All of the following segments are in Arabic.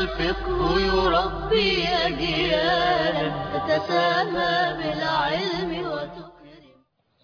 الفقه يربي أجيالا تتسامى بالعلم وتكرم.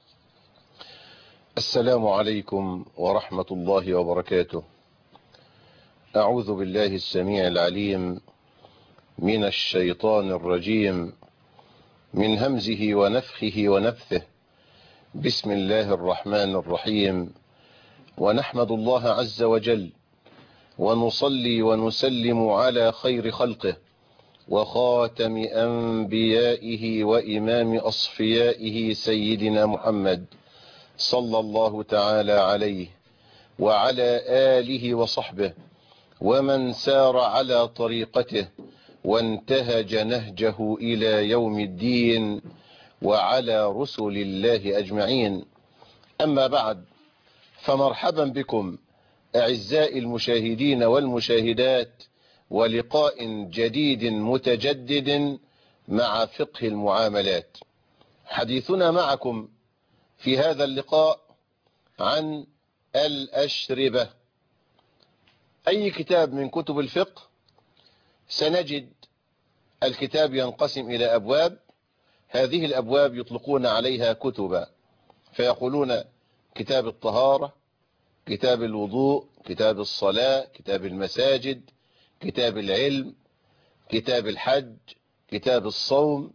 السلام عليكم ورحمة الله وبركاته. أعوذ بالله السميع العليم من الشيطان الرجيم من همزه ونفخه ونفثه. بسم الله الرحمن الرحيم. ونحمد الله عز وجل ونصلي ونسلم على خير خلقه وخاتم أنبيائه وإمام أصفيائه سيدنا محمد صلى الله تعالى عليه وعلى آله وصحبه ومن سار على طريقته وانتهج نهجه إلى يوم الدين وعلى رسل الله أجمعين. أما بعد، فمرحبا بكم أعزائي المشاهدين والمشاهدات ولقاء جديد متجدد مع فقه المعاملات. حديثنا معكم في هذا اللقاء عن الأشربة. أي كتاب من كتب الفقه سنجد الكتاب ينقسم إلى أبواب، هذه الأبواب يطلقون عليها كتبا، فيقولون كتاب الطهارة، كتاب الوضوء، كتاب الصلاة، كتاب المساجد، كتاب العلم، كتاب الحج، كتاب الصوم.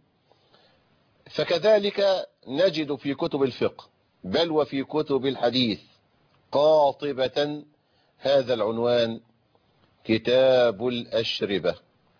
فكذلك نجد في كتب الفقه بل وفي كتب الحديث قاطبة هذا العنوان: كتاب الأشربة.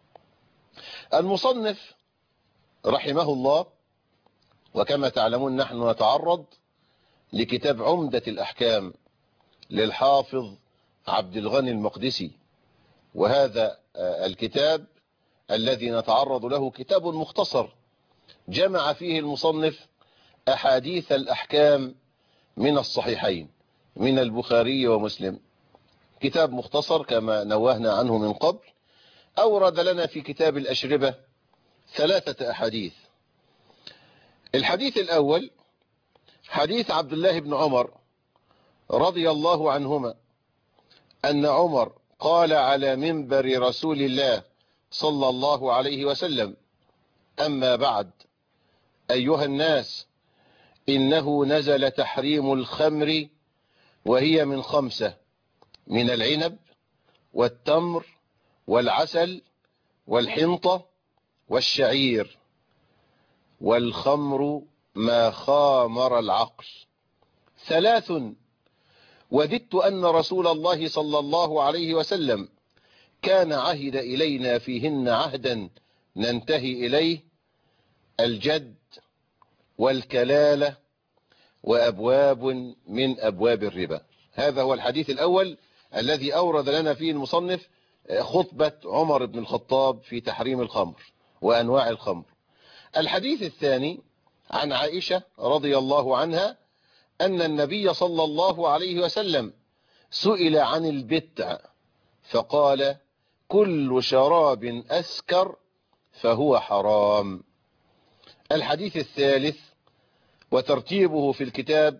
المصنف رحمه الله، وكما تعلمون نحن نتعرض لكتاب عمدة الأحكام للحافظ عبد الغني المقدسي، وهذا الكتاب الذي نتعرض له كتاب مختصر جمع فيه المصنف أحاديث الأحكام من الصحيحين من البخاري ومسلم. كتاب مختصر كما نوهنا عنه من قبل. أورد لنا في كتاب الأشربة 3 أحاديث. الحديث الأول حديث عبد الله بن عمر رضي الله عنهما أن عمر قال على منبر رسول الله صلى الله عليه وسلم: أما بعد، أيها الناس، إنه نزل تحريم الخمر وهي من 5: من العنب والتمر والعسل والحنطة والشعير، والخمر ما خامر العقل. 3: وددت أن رسول الله صلى الله عليه وسلم كان عهد إلينا فيهن عهدا ننتهي إليه: الجد والكلالة وأبواب من أبواب الربا. هذا هو الحديث الأول الذي أورد لنا فيه المصنف خطبة عمر بن الخطاب في تحريم الخمر وأنواع الخمر. الحديث الثاني عن عائشة رضي الله عنها أن النبي صلى الله عليه وسلم سئل عن البتع فقال: كل شراب أسكر فهو حرام. الحديث الثالث وترتيبه في الكتاب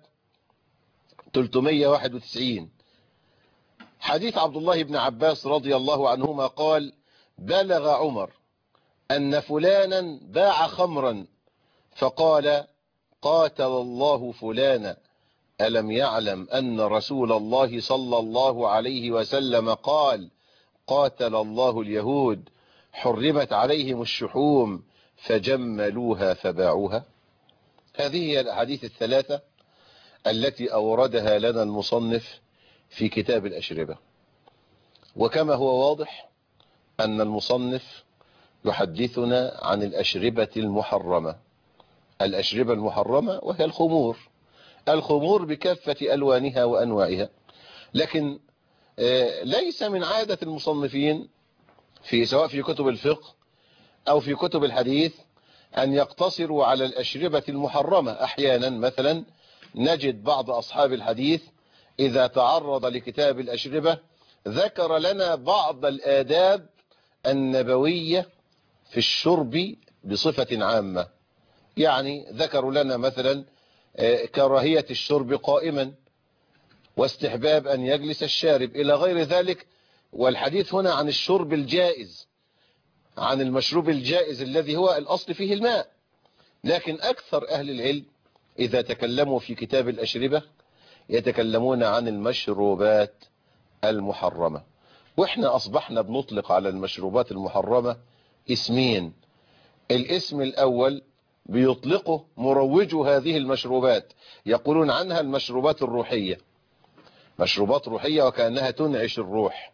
391 حديث عبد الله بن عباس رضي الله عنهما قال: بلغ عمر أن فلانا باع خمرا فقال: قاتل الله فلانا، ألم يعلم أن رسول الله صلى الله عليه وسلم قال: قاتل الله اليهود، حرمت عليهم الشحوم فجملوها فباعوها. هذه هي الأحاديث 3 التي أوردها لنا المصنف في كتاب الأشربة. وكما هو واضح أن المصنف يحدثنا عن الأشربة المحرمة. الأشربة المحرمة وهي الخمور بكافة ألوانها وأنواعها. لكن ليس من عادة المصنفين سواء في كتب الفقه أو في كتب الحديث أن يقتصروا على الأشربة المحرمة. أحيانا مثلا نجد بعض أصحاب الحديث إذا تعرض لكتاب الأشربة ذكر لنا بعض الآداب النبوية في الشرب بصفة عامة. يعني ذكروا لنا مثلا كراهية الشرب قائما واستحباب أن يجلس الشارب إلى غير ذلك والحديث هنا عن الشرب الجائز، عن المشروب الجائز الذي هو الأصل فيه الماء. لكن أكثر أهل العلم إذا تكلموا في كتاب الأشربة يتكلمون عن المشروبات المحرمة. وإحنا أصبحنا بنطلق على المشروبات المحرمة اسمين. الاسم الأول بيطلقه مروجو هذه المشروبات، يقولون عنها المشروبات الروحية، مشروبات روحية وكأنها تنعش الروح.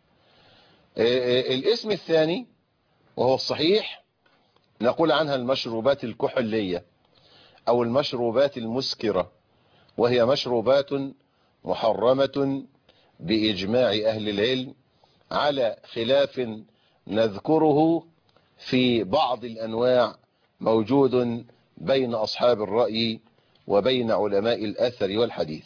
الاسم الثاني وهو الصحيح نقول عنها المشروبات الكحولية أو المشروبات المسكرة، وهي مشروبات محرمة بإجماع أهل العلم، على خلاف نذكره في بعض الأنواع موجود بين أصحاب الرأي وبين علماء الأثر والحديث.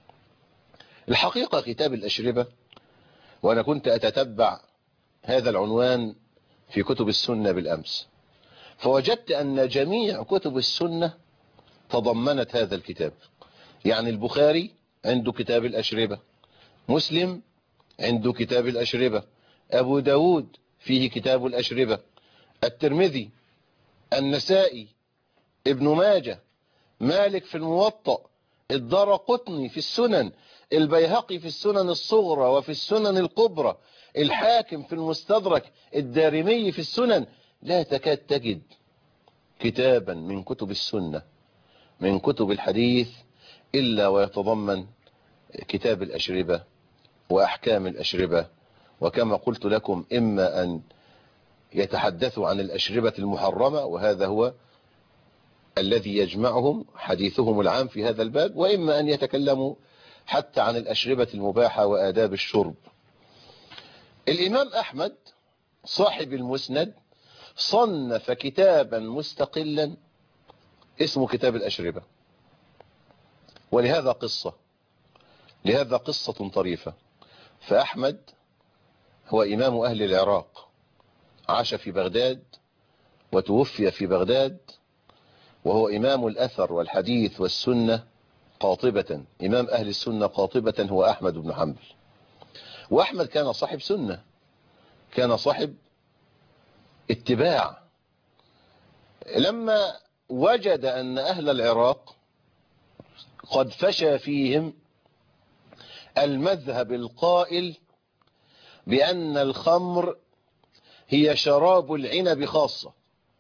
الحقيقة كتاب الأشربة، وأنا كنت أتتبع هذا العنوان في كتب السنة بالأمس، فوجدت أن جميع كتب السنة تضمنت هذا الكتاب. يعني البخاري عنده كتاب الأشربة، مسلم عنده كتاب الأشربة، أبو داود فيه كتاب الأشربة، الترمذي، النسائي، ابن ماجه، مالك في الموطأ، الدارقطني في السنن، البيهقي في السنن الصغرى وفي السنن الكبرى، الحاكم في المستدرك، الدارمي في السنن. لا تكاد تجد كتابا من كتب السنة من كتب الحديث إلا ويتضمن كتاب الأشربة وأحكام الأشربة. وكما قلت لكم إما أن يتحدثوا عن الأشربة المحرمة، وهذا هو الذي يجمعهم حديثهم العام في هذا الباب، وإما أن يتكلموا حتى عن الأشربة المباحة وآداب الشرب. الإمام أحمد صاحب المسند صنف كتابا مستقلا اسمه كتاب الأشربة، ولهذا قصة طريفة. فأحمد هو إمام أهل العراق، عاش في بغداد وتوفي في بغداد، وهو إمام الأثر والحديث والسنة قاطبة، إمام أهل السنة قاطبة هو أحمد بن حنبل. وأحمد كان صاحب سنة، كان صاحب اتباع. لما وجد أن أهل العراق قد فشى فيهم المذهب القائل بأن الخمر هي شراب العنب خاصة،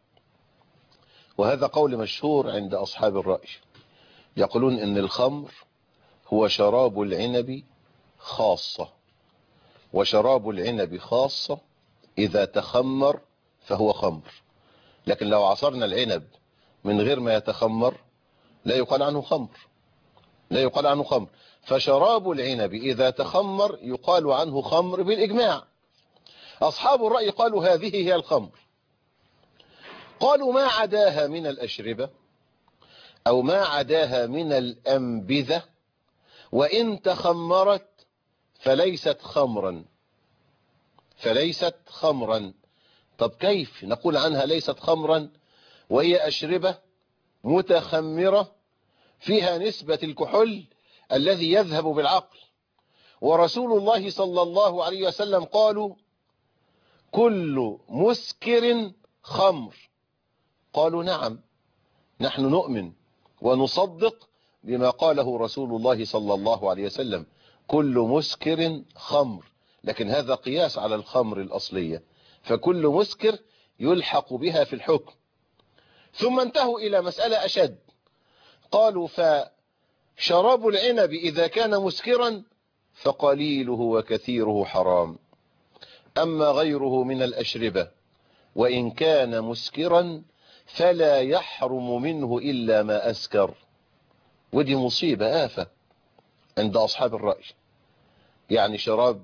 وهذا قول مشهور عند أصحاب الرأي، يقولون إن الخمر هو شراب العنب خاصة، وشراب العنب خاصة إذا تخمر فهو خمر، لكن لو عصرنا العنب من غير ما يتخمر لا يقال عنه خمر، لا يقال عنه خمر. فشراب العنب إذا تخمر يقال عنه خمر بالإجماع. أصحاب الرأي قالوا هذه هي الخمر. قالوا ما عداها من الأشربة أو ما عداها من الأنبذة وإن تخمرت فليست خمرا، فليست خمرا. طب كيف نقول عنها ليست خمرا وهي أشربة متخمرة فيها نسبة الكحول الذي يذهب بالعقل؟ ورسول الله صلى الله عليه وسلم قالوا كل مسكر خمر. قالوا نعم، نحن نؤمن ونصدق بما قاله رسول الله صلى الله عليه وسلم، كل مسكر خمر، لكن هذا قياس على الخمر الأصلية، فكل مسكر يلحق بها في الحكم. ثم انتهوا إلى مسألة أشد، قالوا فشراب العنب إذا كان مسكرا فقليله وكثيره حرام، أما غيره من الأشربة وإن كان مسكرا فلا يحرم منه إلا ما أسكر. ودي مصيبة آفة عند أصحاب الرأي. يعني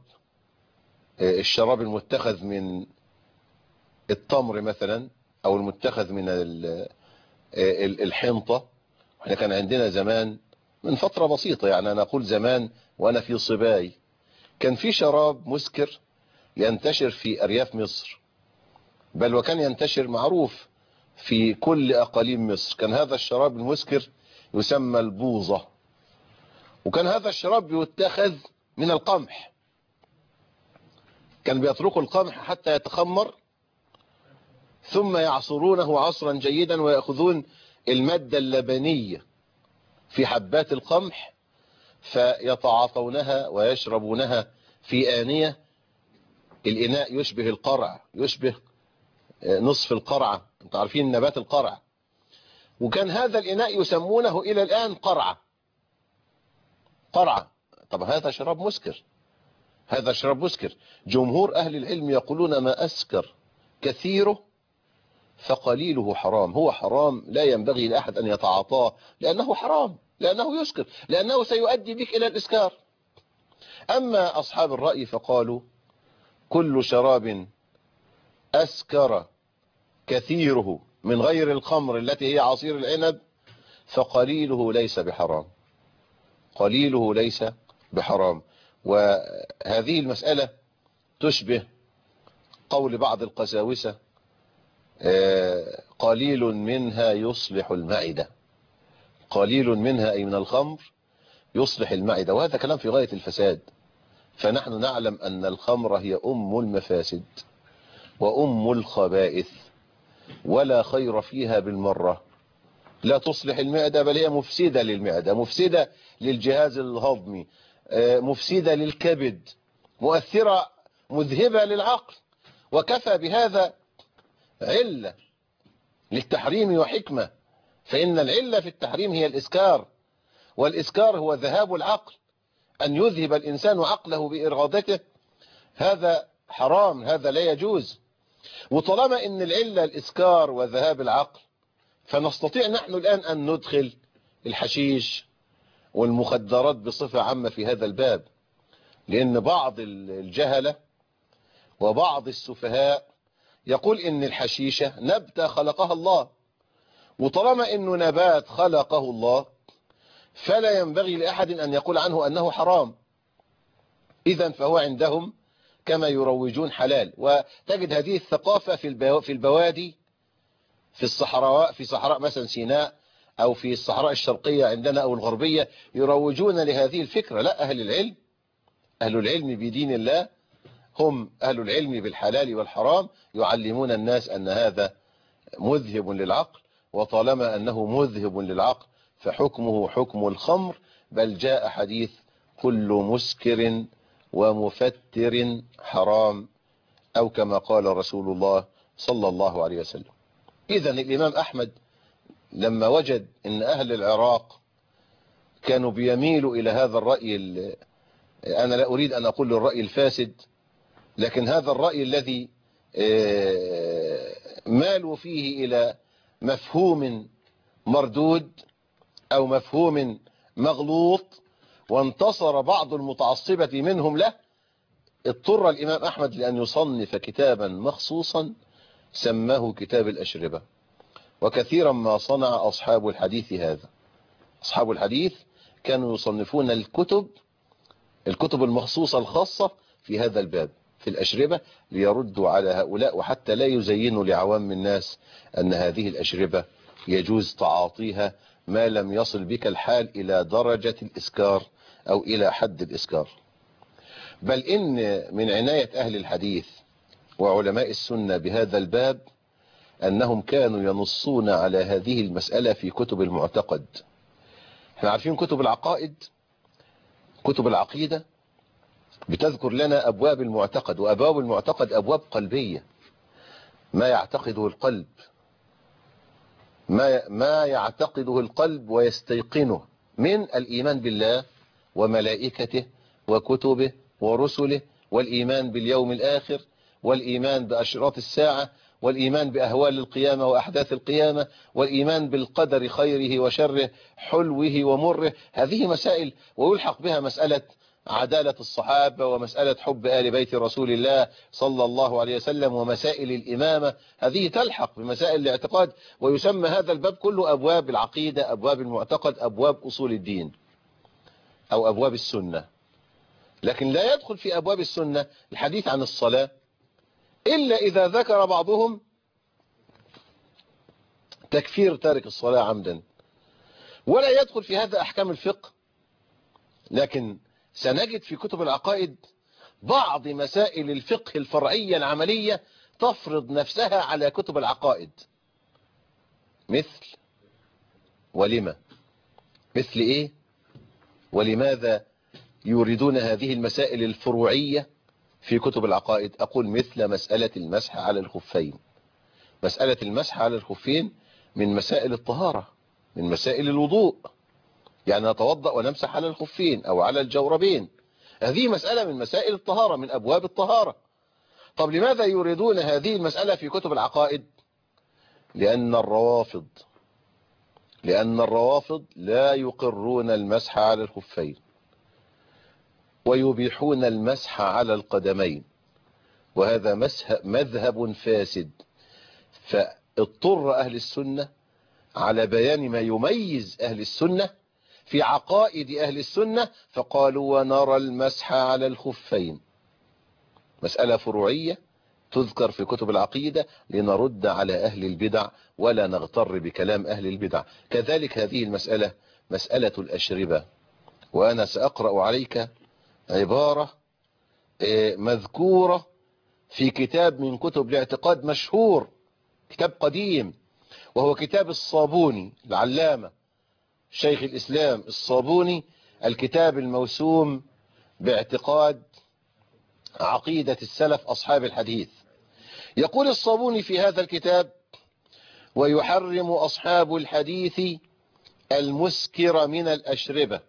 الشراب المتخذ من التمر مثلا أو المتخذ من الحنطة. احنا كان عندنا زمان من فترة بسيطة، يعني أنا أقول زمان وأنا في صباي، كان في شراب مسكر ينتشر في أرياف مصر، بل وكان ينتشر معروف في كل أقاليم مصر. كان هذا الشراب المسكر يسمى البوظة، وكان هذا الشراب يتخذ من القمح. كان بيتركوا القمح حتى يتخمر ثم يعصرونه عصرا جيدا ويأخذون المادة اللبنية في حبات القمح فيتعاطونها ويشربونها في آنية. الإناء يشبه القرع، يشبه نصف القرعة، انتوا عارفين نبات القرع، وكان هذا الإناء يسمونه إلى الآن قرعة. قرعة. طب هذا شراب مسكر، هذا شراب مسكر. جمهور أهل العلم يقولون ما أسكر كثيره فقليله حرام. هو حرام، لا ينبغي لأحد أن يتعاطاه لأنه حرام، لأنه يسكر، لأنه سيؤدي بك إلى الإسكار. أما أصحاب الرأي فقالوا كل شراب أسكر كثيره من غير الخمر التي هي عصير العنب فقليله ليس بحرام، قليله ليس بحرام. وهذه المسألة تشبه قول بعض القساوسة قليل منها يصلح المعدة. قليل منها أي من الخمر يصلح المعدة، وهذا كلام في غاية الفساد. فنحن نعلم أن الخمر هي أم المفاسد وأم الخبائث، ولا خير فيها بالمرة. لا تصلح المعدة، بل هي مفسدة للمعدة، مفسدة للجهاز الهضمي، مفسدة للكبد، مؤثرة مذهبة للعقل. وكفى بهذا علة للتحريم وحكمة، فإن العلة في التحريم هي الإسكار، والإسكار هو ذهاب العقل، أن يذهب الإنسان عقله بإرادته. هذا حرام، هذا لا يجوز. وطالما إن العلة الإسكار وذهاب العقل، فنستطيع نحن الآن أن ندخل الحشيش والمخدرات بصفة عامة في هذا الباب، لأن بعض الجهلة وبعض السفهاء يقول إن الحشيشة نبتة خلقها الله، وطالما إنه نبات خلقه الله فلا ينبغي لأحد أن يقول عنه أنه حرام. إذن فهو عندهم كما يروجون حلال. وتجد هذه الثقافة في البوادي، في الصحراء، في صحراء مثلا سيناء أو في الصحراء الشرقية عندنا أو الغربية، يروجون لهذه الفكرة. لا، أهل العلم، أهل العلم بدين الله هم أهل العلم بالحلال والحرام، يعلمون الناس أن هذا مذهب للعقل، وطالما أنه مذهب للعقل فحكمه حكم الخمر. بل جاء حديث كل مسكر ومفتر حرام، أو كما قال رسول الله صلى الله عليه وسلم. إذن الإمام أحمد لما وجد أن أهل العراق كانوا بيميلوا إلى هذا الرأي، أنا لا أريد أن أقول الرأي الفاسد، لكن هذا الرأي الذي مالوا فيه إلى مفهوم مردود أو مفهوم مغلوط، وانتصر بعض المتعصبة منهم له، اضطر الإمام أحمد لأن يصنف كتابا مخصوصا سماه كتاب الأشربة. وكثيرا ما صنع أصحاب الحديث هذا. أصحاب الحديث كانوا يصنفون الكتب المخصوصة الخاصة في هذا الباب في الأشربة ليردوا على هؤلاء، وحتى لا يزينوا لعوام الناس أن هذه الأشربة يجوز تعاطيها ما لم يصل بك الحال إلى درجة الإسكار أو إلى حد الإسكار. بل إن من عناية أهل الحديث وعلماء السنة بهذا الباب أنهم كانوا ينصون على هذه المسألة في كتب المعتقد. احنا عارفين كتب العقائد، كتب العقيدة بتذكر لنا أبواب المعتقد، وأبواب المعتقد أبواب قلبية، ما يعتقده القلب، ما يعتقده القلب ويستيقنه من الإيمان بالله وملائكته وكتبه ورسله، والإيمان باليوم الآخر، والإيمان بأشراط الساعة، والإيمان بأهوال القيامة وأحداث القيامة، والإيمان بالقدر خيره وشره، حلوه ومره. هذه مسائل، ويلحق بها مسألة عدالة الصحابة، ومسألة حب آل بيت رسول الله صلى الله عليه وسلم، ومسائل الإمامة. هذه تلحق بمسائل الاعتقاد، ويسمى هذا الباب كله أبواب العقيدة، أبواب المعتقد، أبواب أصول الدين أو أبواب السنة. لكن لا يدخل في أبواب السنة الحديث عن الصلاة إلا إذا ذكر بعضهم تكفير تارك الصلاة عمدا، ولا يدخل في هذا أحكام الفقه. لكن سنجد في كتب العقائد بعض مسائل الفقه الفرعية العملية تفرض نفسها على كتب العقائد. مثل ولما، مثل ايه ولماذا يريدون هذه المسائل الفروعية في كتب العقائد؟ أقول مثل مسألة المسح على الخفين. مسألة المسح على الخفين من مسائل الطهارة، من مسائل الوضوء، يعني نتوضأ ونمسح على الخفين أو على الجوربين، هذه مسألة من مسائل الطهارة، من أبواب الطهارة. طب لماذا يريدون هذه المسألة في كتب العقائد؟ لأن الروافض لا يقرون المسح على الخفين ويبيحون المسح على القدمين، وهذا مذهب فاسد. فاضطر أهل السنة على بيان ما يميز أهل السنة في عقائد أهل السنة، فقالوا ونرى المسح على الخفين. مسألة فروعية تذكر في كتب العقيدة لنرد على أهل البدع ولا نغتر بكلام أهل البدع. كذلك هذه المسألة مسألة الأشربة، وأنا سأقرأ عليك عبارة مذكورة في كتاب من كتب الاعتقاد مشهور، كتاب قديم، وهو كتاب الصابوني العلامة شيخ الإسلام الصابوني، الكتاب الموسوم باعتقاد عقيدة السلف أصحاب الحديث. يقول الصابوني في هذا الكتاب: ويحرم أصحاب الحديث المسكر من الأشربة.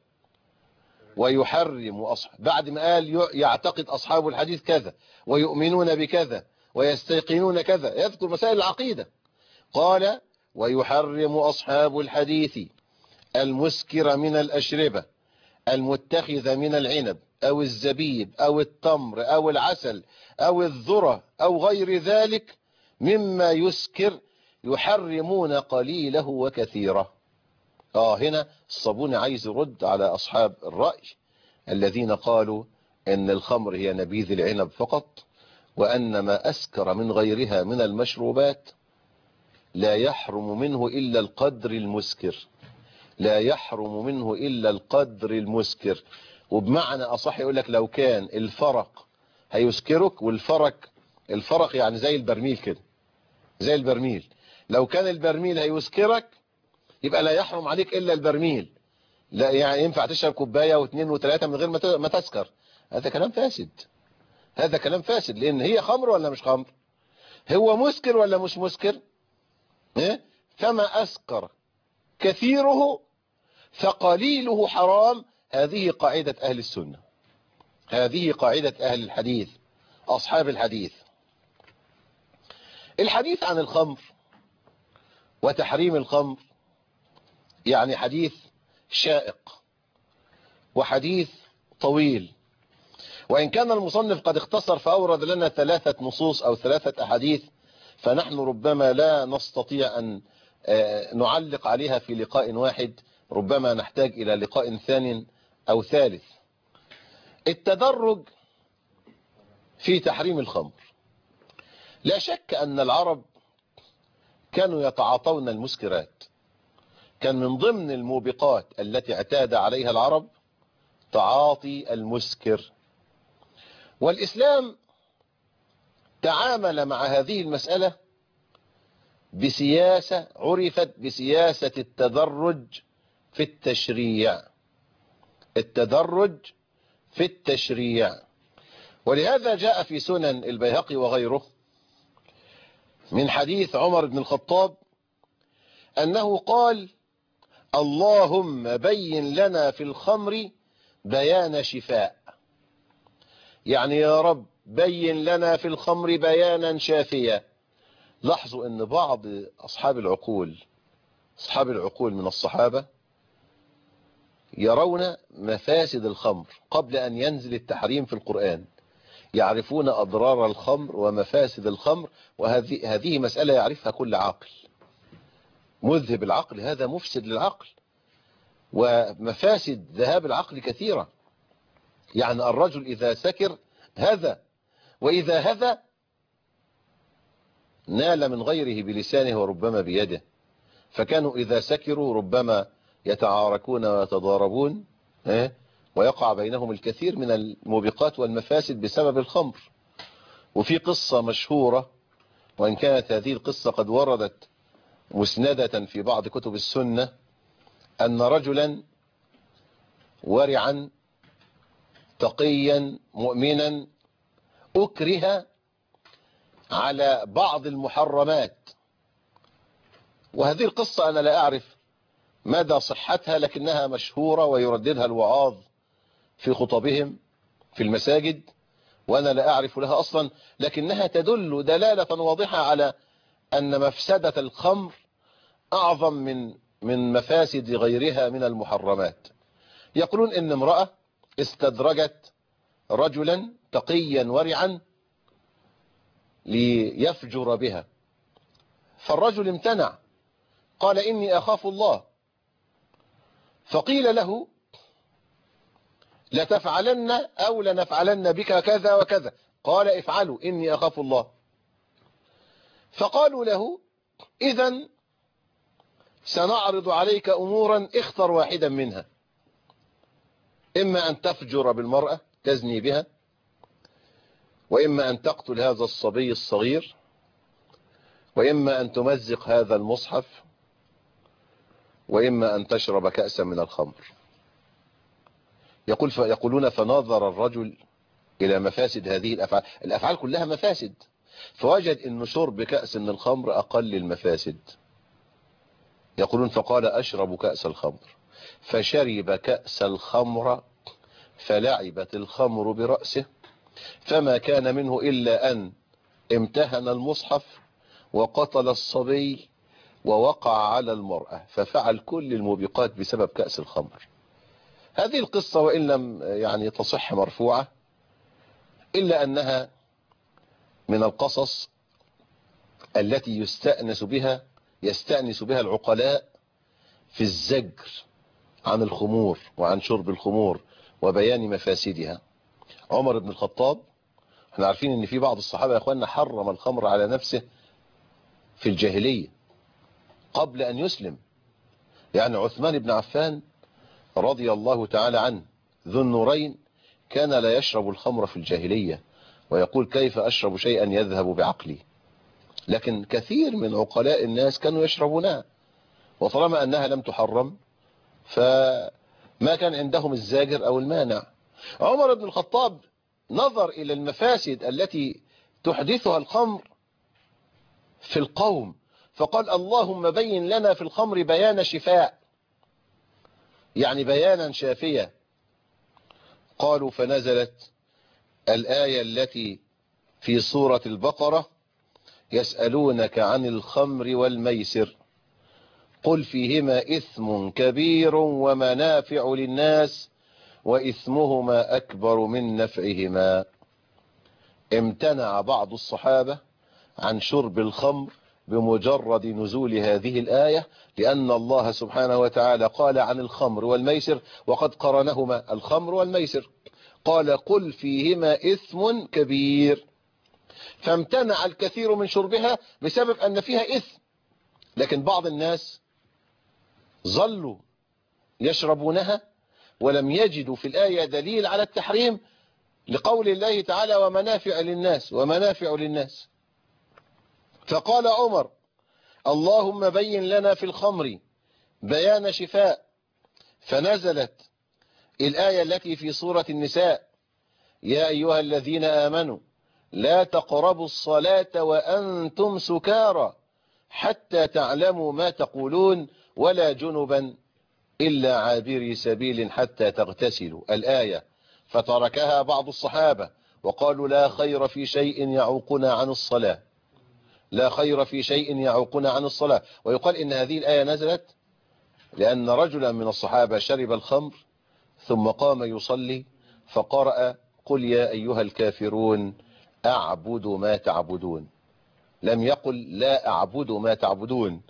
ويحرم بعد ما قال يعتقد أصحاب الحديث كذا ويؤمنون بكذا ويستيقنون كذا، يذكر مسائل العقيدة. قال: ويحرم أصحاب الحديث المسكر من الأشربة المتخذ من العنب أو الزبيب أو التمر أو العسل أو الذرة أو غير ذلك مما يسكر، يحرمون قليله وكثيره. هنا الصابوني عايز يرد على أصحاب الرأي الذين قالوا إن الخمر هي نبيذ العنب فقط، وأن ما أسكر من غيرها من المشروبات لا يحرم منه إلا القدر المسكر، لا يحرم منه إلا القدر المسكر. وبمعنى أصح يقول لك لو كان الفرق هيسكرك، الفرق يعني زي البرميل كده، زي البرميل، لو كان البرميل هيسكرك يبقى لا يحرم عليك إلا البرميل. لا يعني ينفع تشرب كوباية واثنين وثلاثة من غير ما تسكر. هذا كلام فاسد، هذا كلام فاسد، لأن هي خمر ولا مش خمر؟ هو مسكر ولا مش مسكر؟ فما أسكر كثيره فقليله حرام. هذه قاعدة أهل السنة، هذه قاعدة أهل الحديث أصحاب الحديث. الحديث عن الخمر وتحريم الخمر يعني حديث شائق وحديث طويل، وإن كان المصنف قد اختصر فأورد لنا 3 نصوص أو 3 أحاديث، فنحن ربما لا نستطيع أن نعلق عليها في لقاء واحد، ربما نحتاج إلى لقاء ثاني أو ثالث. التدرج في تحريم الخمر. لا شك أن العرب كانوا يتعاطون المسكرات، كان من ضمن الموبقات التي اعتاد عليها العرب تعاطي المسكر، والإسلام تعامل مع هذه المسألة بسياسة عرفت بسياسة التدرج في التشريع، التدرج في التشريع. ولهذا جاء في سنن البيهقي وغيره من حديث عمر بن الخطاب أنه قال: اللهم بين لنا في الخمر بيان شفاء، يعني يا رب بين لنا في الخمر بيانا شافيا. لاحظوا أن بعض أصحاب العقول من الصحابة يرون مفاسد الخمر قبل أن ينزل التحريم في القرآن، يعرفون أضرار الخمر ومفاسد الخمر، وهذه مسألة يعرفها كل عاقل. مذهب العقل هذا مفسد للعقل، ومفاسد ذهاب العقل كثيرة. يعني الرجل إذا سكر هذا، وإذا هذا نال من غيره بلسانه وربما بيده، فكانوا إذا سكروا ربما يتعاركون ويتضاربون ويقع بينهم الكثير من الموبقات والمفاسد بسبب الخمر. وفي قصة مشهورة، وإن كانت هذه القصة قد وردت مسندة في بعض كتب السنة، أن رجلا ورعا تقيا مؤمنا أكره على بعض المحرمات. وهذه القصة أنا لا أعرف مدى صحتها، لكنها مشهورة ويرددها الوعاظ في خطبهم في المساجد، وأنا لا أعرف لها أصلا، لكنها تدل دلالة واضحة على أن مفسدة الخمر أعظم من مفاسد غيرها من المحرمات. يقولون إن امرأة استدرجت رجلا تقيا ورعا ليفجر بها، فالرجل امتنع، قال إني أخاف الله. فقيل له لتفعلن أو لنفعلن بك كذا وكذا، قال افعلوا إني أخاف الله. فقالوا له إذن سنعرض عليك أمورا اختر واحدا منها، إما أن تفجر بالمرأة تزني بها، وإما أن تقتل هذا الصبي الصغير، وإما أن تمزق هذا المصحف، وإما أن تشرب كأسا من الخمر. يقولون فنظر الرجل إلى مفاسد هذه الأفعال، الأفعال كلها مفاسد، فوجد أن شرب كأس من الخمر أقل المفاسد. يقولون فقال أشرب كأس الخمر، فشرب كأس الخمر فلعبت الخمر برأسه، فما كان منه إلا أن امتهن المصحف وقتل الصبي ووقع على المرأة، ففعل كل الموبقات بسبب كأس الخمر. هذه القصة وإن لم يعني تصح مرفوعة، إلا أنها من القصص التي يستأنس بها العقلاء في الزجر عن الخمور وعن شرب الخمور وبيان مفاسدها. عمر بن الخطاب، احنا عارفين ان في بعض الصحابة يا اخواننا حرم الخمر على نفسه في الجاهلية قبل ان يسلم. يعني عثمان بن عفان رضي الله تعالى عنه ذو النورين كان لا يشرب الخمر في الجاهلية، ويقول كيف أشرب شيئا يذهب بعقلي، لكن كثير من عقلاء الناس كانوا يشربونها، وطالما أنها لم تحرم فما كان عندهم الزاجر أو المانع. عمر بن الخطاب نظر إلى المفاسد التي تحدثها الخمر في القوم، فقال اللهم بين لنا في الخمر بيان شفاء، يعني بيانا شافيا. قالوا فنزلت الآية التي في سورة البقرة يسألونك عن الخمر والميسر قل فيهما إثم كبير ومنافع للناس وإثمهما أكبر من نفعهما. امتنع بعض الصحابة عن شرب الخمر بمجرد نزول هذه الآية، لأن الله سبحانه وتعالى قال عن الخمر والميسر وقد قرنهما الخمر والميسر، قال قل فيهما إثم كبير، فامتنع الكثير من شربها بسبب أن فيها إثم. لكن بعض الناس ظلوا يشربونها ولم يجدوا في الآية دليل على التحريم، لقول الله تعالى ومنافع للناس ومنافع للناس. فقال عمر اللهم بين لنا في الخمر بيان شفاء، فنزلت الآية التي في سورة النساء يا أيها الذين آمنوا لا تقربوا الصلاة وأنتم سكارى حتى تعلموا ما تقولون ولا جنبا إلا عابري سبيل حتى تغتسلوا الآية. فتركها بعض الصحابة وقالوا لا خير في شيء يعوقنا عن الصلاة، لا خير في شيء يعوقنا عن الصلاة. ويقال إن هذه الآية نزلت لأن رجلا من الصحابة شرب الخمر ثم قام يصلي فقرأ قل يا أيها الكافرون أعبد ما تعبدون، لم يقل لا أعبد ما تعبدون،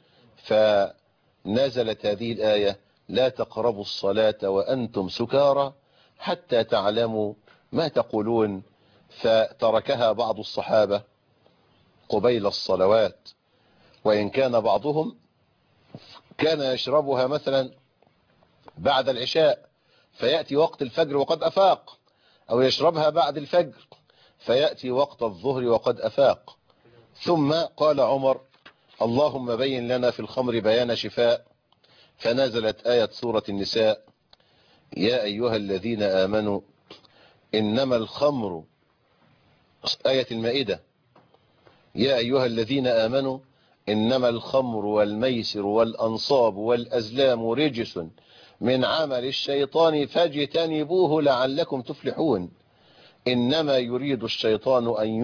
فنزلت هذه الآية لا تقربوا الصلاة وأنتم سكارى حتى تعلموا ما تقولون، فتركها بعض الصحابة قبيل الصلوات. وإن كان بعضهم كان يشربها مثلا بعد العشاء، فيأتي وقت الفجر وقد أفاق، أو يشربها بعد الفجر فيأتي وقت الظهر وقد أفاق. ثم قال عمر: اللهم بين لنا في الخمر بيان شفاء، فنزلت آية سورة النساء: يا أيها الذين آمنوا إنما الخمر، آية المائدة: يا أيها الذين آمنوا إنما الخمر والميسر والأنصاب والأزلام رجس من عمل الشيطان فاجتنبوه لعلكم تفلحون. إنما يريد الشيطان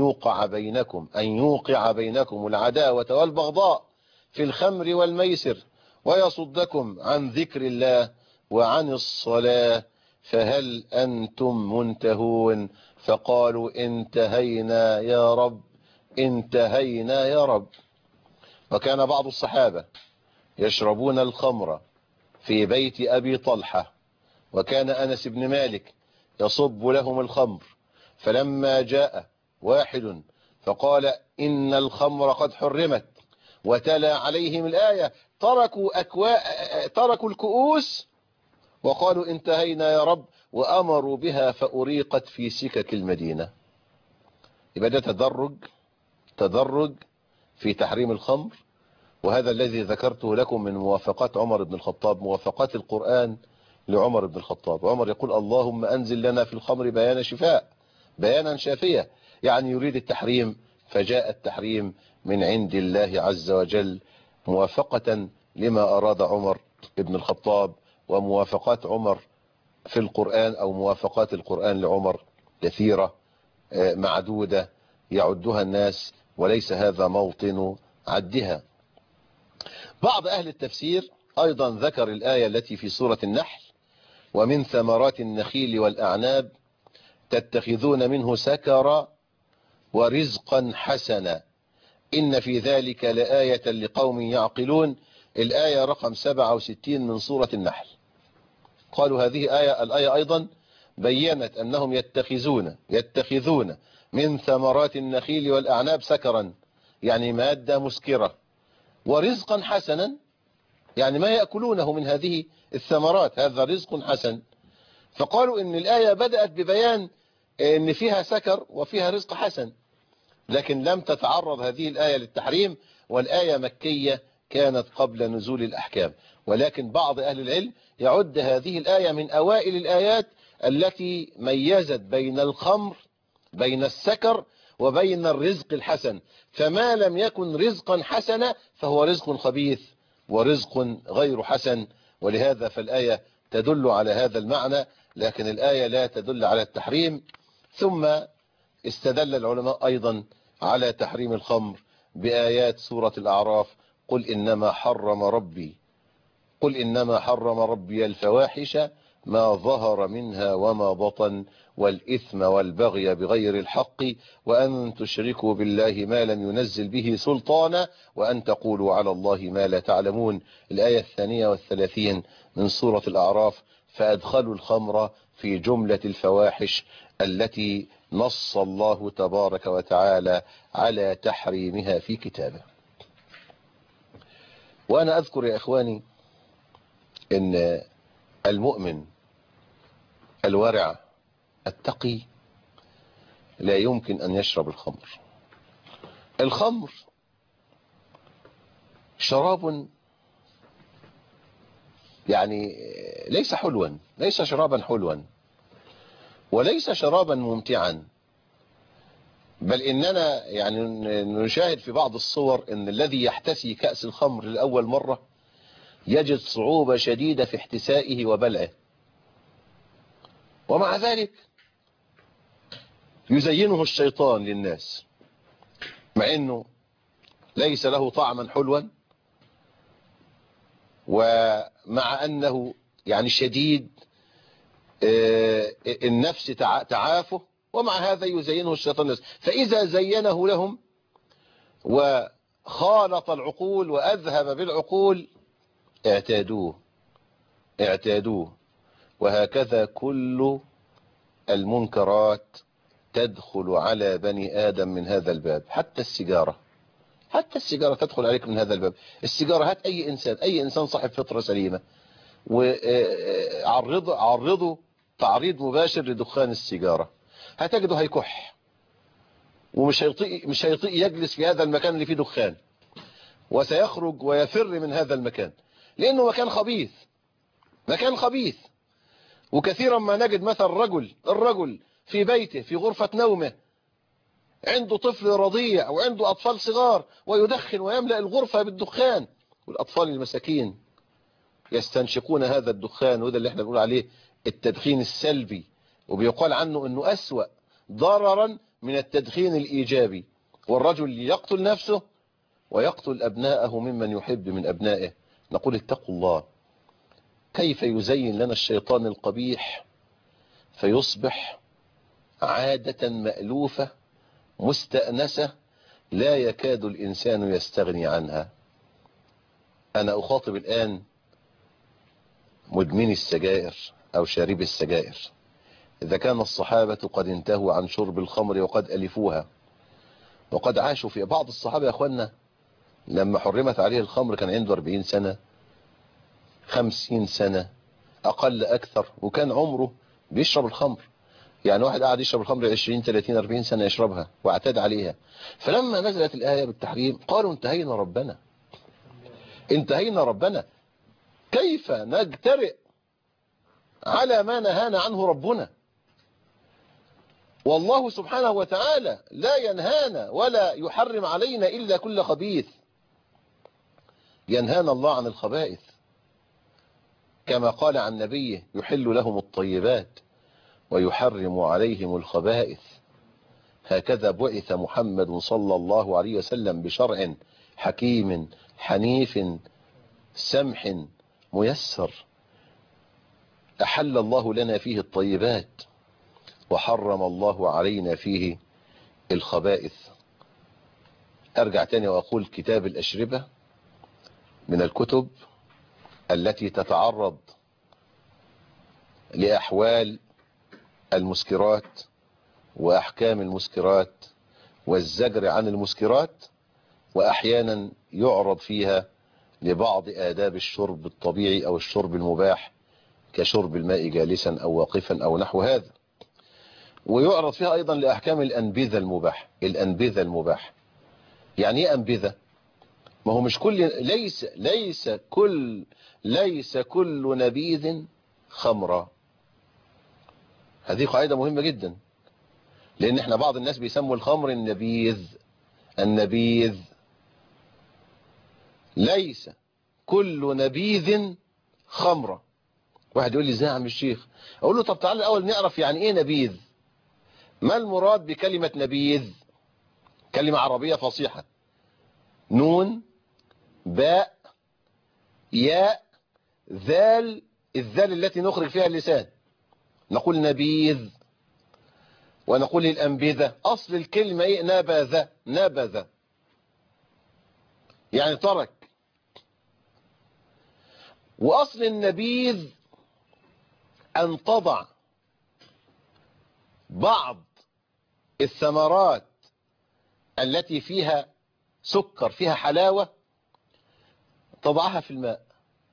أن يوقع بينكم العداوة والبغضاء في الخمر والميسر ويصدكم عن ذكر الله وعن الصلاة فهل أنتم منتهون؟ فقالوا: انتهينا يا رب، انتهينا يا رب. وكان بعض الصحابة يشربون الخمر في بيت أبي طلحة، وكان أنس بن مالك يصب لهم الخمر، فلما جاء واحد فقال: إن الخمر قد حرمت، وتلا عليهم الآية، تركوا الكؤوس وقالوا: انتهينا يا رب، وأمروا بها فأريقت في سكك المدينة. يبقى ده تدرج في تحريم الخمر، وهذا الذي ذكرته لكم من موافقات عمر بن الخطاب، موافقات القرآن لعمر بن الخطاب. عمر يقول: اللهم أنزل لنا في الخمر بيان شفاء، بيانا شافية، يعني يريد التحريم، فجاء التحريم من عند الله عز وجل موافقة لما أراد عمر بن الخطاب. وموافقات عمر في القرآن أو موافقات القرآن لعمر كثيرة معدودة يعدها الناس، وليس هذا موطن عدها. بعض أهل التفسير أيضا ذكر الآية التي في سورة النحل: ومن ثمرات النخيل والأعناب تتخذون منه سكرا ورزقا حسنا إن في ذلك لآية لقوم يعقلون. الآية رقم 67 من سورة النحل. قالوا هذه الآية أيضا بيّنت أنهم يتخذون من ثمرات النخيل والأعناب سكرا، يعني مادة مسكرة، ورزقا حسنا، يعني ما يأكلونه من هذه الثمرات هذا رزق حسن. فقالوا إن الآية بدأت ببيان إن فيها سكر وفيها رزق حسن، لكن لم تتعرض هذه الآية للتحريم، والآية مكية كانت قبل نزول الأحكام. ولكن بعض أهل العلم يعد هذه الآية من أوائل الآيات التي ميزت بين الخمر، بين السكر وبين الرزق الحسن. فما لم يكن رزقا حسنا فهو رزق خبيث ورزق غير حسن، ولهذا فالآية تدل على هذا المعنى، لكن الآية لا تدل على التحريم. ثم استدل العلماء أيضا على تحريم الخمر بآيات سورة الأعراف: قل إنما حرم ربي الفواحش ما ظهر منها وما بطن والإثم والبغي بغير الحق وأن تشركوا بالله ما لم ينزل به سلطانا وأن تقولوا على الله ما لا تعلمون. الآية 32 من سورة الأعراف. فأدخلوا الخمر في جملة الفواحش التي نص الله تبارك وتعالى على تحريمها في كتابه. وأنا أذكر يا إخواني إن المؤمن الورع التقي لا يمكن أن يشرب الخمر. الخمر شراب، يعني ليس حلوا، ليس شرابا حلوا، وليس شرابا ممتعا، بل إننا يعني نشاهد في بعض الصور أن الذي يحتسي كأس الخمر لأول مرة يجد صعوبة شديدة في احتسائه وبلعه، ومع ذلك يزينه الشيطان للناس، مع أنه ليس له طعما حلوا، ومع أنه يعني شديد النفس تعافه، ومع هذا يزينه الشيطان للناس. فإذا زينه لهم وخالط العقول وأذهب بالعقول اعتادوه. وهكذا كل المنكرات تدخل على بني آدم من هذا الباب. حتى السيجارة تدخل عليك من هذا الباب. السيجارة، هات أي إنسان صاحب فطرة سليمة وعرضه تعريض مباشر لدخان السيجارة، هتجده هيكح، ومش هيطيق يجلس في هذا المكان اللي فيه دخان، وسيخرج ويفر من هذا المكان، لأنه مكان خبيث، مكان خبيث. وكثيرا ما نجد مثلا الرجل في بيته في غرفة نومه عنده طفل رضيع وعنده أطفال صغار ويدخن ويملأ الغرفة بالدخان، والأطفال المساكين يستنشقون هذا الدخان، وده اللي احنا بنقول عليه التدخين السلبي، وبيقال عنه انه أسوأ ضررا من التدخين الإيجابي. والرجل يقتل نفسه ويقتل أبناءه ممن يحب من أبنائه. نقول اتقوا الله. كيف يزين لنا الشيطان القبيح فيصبح عادة مألوفة مستأنسة لا يكاد الإنسان يستغني عنها. أنا أخاطب الآن مدمني السجائر أو شاربي السجائر. إذا كان الصحابة قد انتهوا عن شرب الخمر وقد ألفوها وقد عاشوا في بعض الصحابة يا أخوانا لما حرمت عليه الخمر كان عنده 40 سنة 50 سنة أقل أكثر، وكان عمره بيشرب الخمر. يعني واحد قاعد يشرب الخمر 20 30 40 سنة يشربها واعتاد عليها. فلما نزلت الآية بالتحريم قالوا انتهينا ربنا، انتهينا ربنا. كيف نجترئ على ما نهانا عنه ربنا؟ والله سبحانه وتعالى لا ينهانا ولا يحرم علينا إلا كل خبيث. ينهانا الله عن الخبائث كما قال عن نبيه يحل لهم الطيبات ويحرم عليهم الخبائث. هكذا بعث محمد صلى الله عليه وسلم بشرع حكيم حنيف سمح ميسر. أحل الله لنا فيه الطيبات وحرم الله علينا فيه الخبائث. أرجع تاني وأقول كتاب الأشربة من الكتب التي تتعرض لأحوال المسكرات وأحكام المسكرات والزجر عن المسكرات، وأحيانا يعرض فيها لبعض آداب الشرب الطبيعي أو الشرب المباح كشرب الماء جالسا أو واقفا أو نحو هذا، ويعرض فيها أيضا لأحكام الأنبذة المباح. الأنبذة المباح يعني إيه أنبذة؟ ما هو مش كل ليس كل نبيذ خمرة. هذه قاعدة مهمة جدا، لأن احنا بعض الناس بيسموا الخمر النبيذ. ليس كل نبيذ خمرة. واحد يقول لي ازاي يا عم الشيخ؟ اقول له طب تعالى الاول نعرف يعني ايه نبيذ. ما المراد بكلمة نبيذ؟ كلمة عربية فصيحة، نون باء ياء ذال، الذال التي نخرج فيها اللسان نقول نبيذ. ونقول الأنبذة أصل الكلمة إيه؟ نبذ يعني ترك. وأصل النبيذ أن تضع بعض الثمرات التي فيها سكر فيها حلاوة تضعها في الماء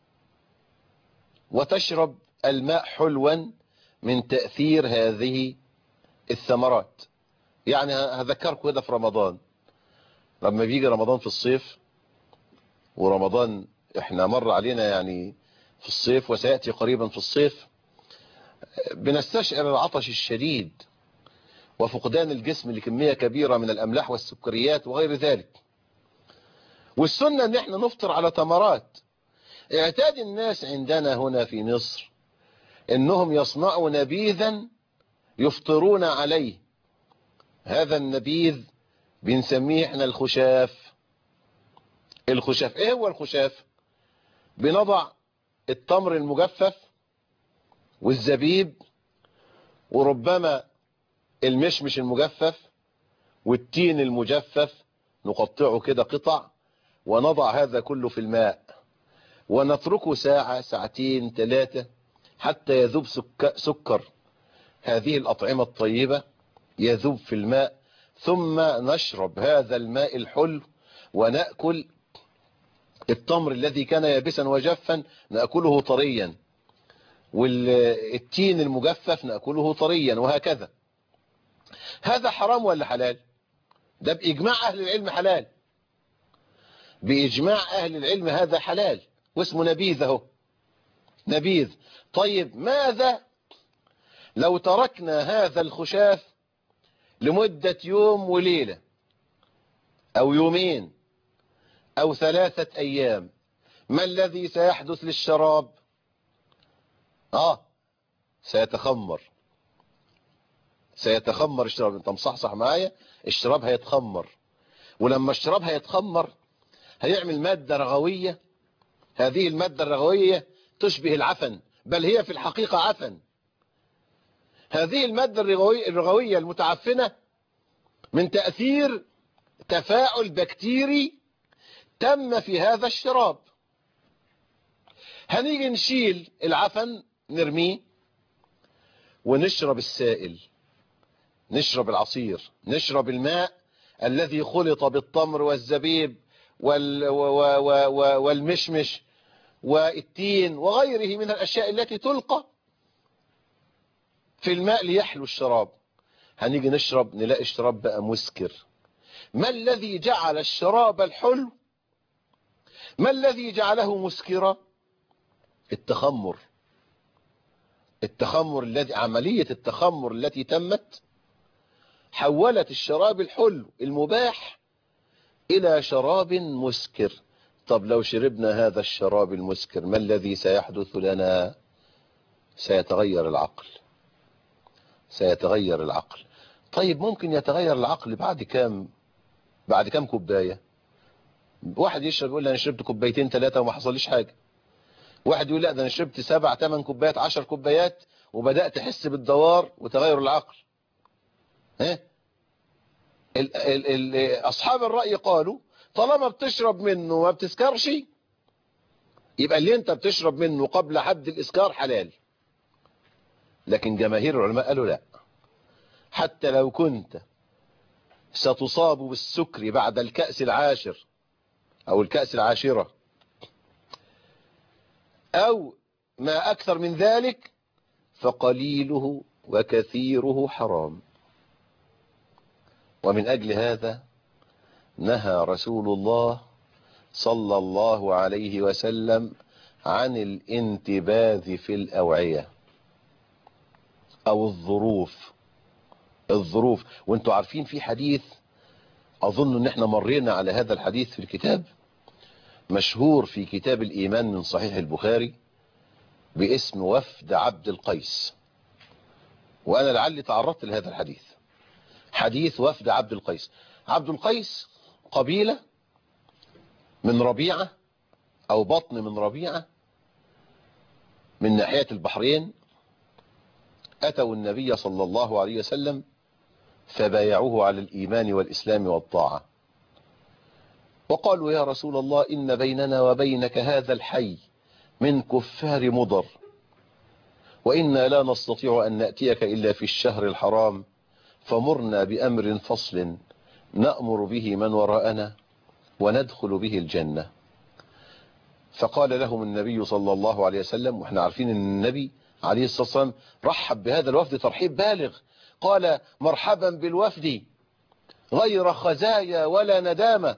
وتشرب الماء حلوا من تأثير هذه الثمرات. يعني هذكركم كده في رمضان، لما بيجي رمضان في الصيف، ورمضان احنا مر علينا يعني في الصيف وسيأتي قريبا في الصيف، بنستشعر العطش الشديد وفقدان الجسم لكمية كبيرة من الأملاح والسكريات وغير ذلك. والسنة ان احنا نفطر على تمرات. اعتاد الناس عندنا هنا في مصر انهم يصنعوا نبيذا يفطرون عليه. هذا النبيذ بنسميه احنا الخشاف. الخشاف ايه هو الخشاف؟ بنضع التمر المجفف والزبيب وربما المشمش المجفف والتين المجفف، نقطعه كده قطع ونضع هذا كله في الماء ونتركه ساعة ساعتين 3 حتى يذوب سكر هذه الأطعمة الطيبة، يذوب في الماء، ثم نشرب هذا الماء الحلو ونأكل التمر الذي كان يابسا وجفا نأكله طريا. والتين المجفف نأكله طريا وهكذا. هذا حرام ولا حلال؟ ده بإجماع أهل العلم حلال، بإجماع أهل العلم هذا حلال واسمه نبيذ اهو، نبيذ. طيب ماذا لو تركنا هذا الخشاف لمدة يوم وليلة أو يومين أو 3 أيام؟ ما الذي سيحدث للشراب؟ سيتخمر الشراب. انت مصحصح معايا؟ الشراب هيتخمر، ولما الشراب هيتخمر هيعمل مادة رغوية. هذه المادة الرغوية تشبه العفن، بل هي في الحقيقة عفن. هذه المادة الرغوية المتعفنة من تأثير تفاعل بكتيري تم في هذا الشراب. هنيجي نشيل العفن نرميه ونشرب السائل، نشرب العصير، نشرب الماء الذي خلط بالتمر والزبيب والمشمش والتين وغيره من الأشياء التي تلقى في الماء ليحلو الشراب. هنيجي نشرب نلاقي الشراب بقى مسكر. ما الذي جعل الشراب الحلو، ما الذي جعله مسكرا؟ عملية التخمر التي تمت حولت الشراب الحلو المباح إلى شراب مسكر. طب لو شربنا هذا الشراب المسكر ما الذي سيحدث لنا؟ سيتغير العقل. طيب ممكن يتغير العقل بعد كام كوباية؟ واحد يشرب يقول انا شربت 2 3 وما حصليش حاجة. واحد يقول لا ده انا شربت 7 8 كوبايات 10 كوبايات وبدأت احس بالدوار وتغير العقل. اصحاب الرأي قالوا طالما بتشرب منه ما بتسكرش يبقى اللي انت بتشرب منه قبل حد الاسكار حلال. لكن جماهير العلماء قالوا لا، حتى لو كنت ستصاب بالسكر بعد الكأس العاشر او الكأس العاشرة او ما اكثر من ذلك فقليله وكثيره حرام. ومن اجل هذا نهى رسول الله صلى الله عليه وسلم عن الانتباذ في الأوعية أو الظروف. وانتوا عارفين في حديث أظن ان احنا مرينا على هذا الحديث في الكتاب، مشهور في كتاب الإيمان من صحيح البخاري باسم وفد عبد القيس. وأنا لعلي تعرضت لهذا الحديث، حديث وفد عبد القيس. عبد القيس قبيلة من ربيعة أو بطن من ربيعة من ناحية البحرين، أتوا النبي صلى الله عليه وسلم فبايعوه على الإيمان والإسلام والطاعة، وقالوا يا رسول الله إن بيننا وبينك هذا الحي من كفار مضر، وإنا لا نستطيع أن نأتيك إلا في الشهر الحرام، فمرنا بأمر فصل نأمر به من وراءنا وندخل به الجنة. فقال لهم النبي صلى الله عليه وسلم، واحنا عارفين ان النبي عليه الصلاة والسلام رحب بهذا الوفد ترحيب بالغ، قال مرحبا بالوفد غير خزايا ولا ندامة.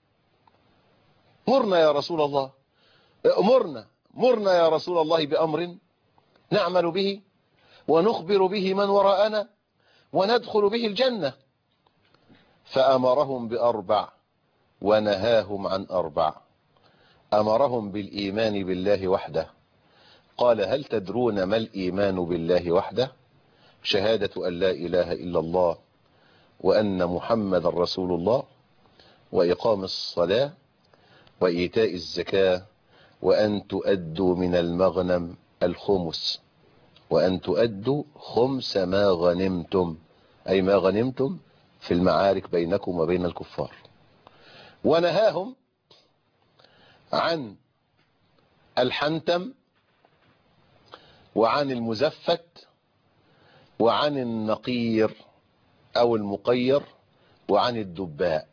مرنا يا رسول الله، مرنا يا رسول الله بأمر نعمل به ونخبر به من وراءنا وندخل به الجنة. فأمرهم ب4 ونهاهم عن 4. أمرهم بالإيمان بالله وحده، قال هل تدرون ما الإيمان بالله وحده؟ شهادة أن لا إله إلا الله وأن محمد رسول الله وإقام الصلاة وإيتاء الزكاة وأن تؤدوا من المغنم الخمس، وأن تؤدوا خمس ما غنمتم، أي ما غنمتم في المعارك بينكم وبين الكفار. ونهاهم عن الحنتم وعن المزفت وعن النقير أو المقير وعن الدباء.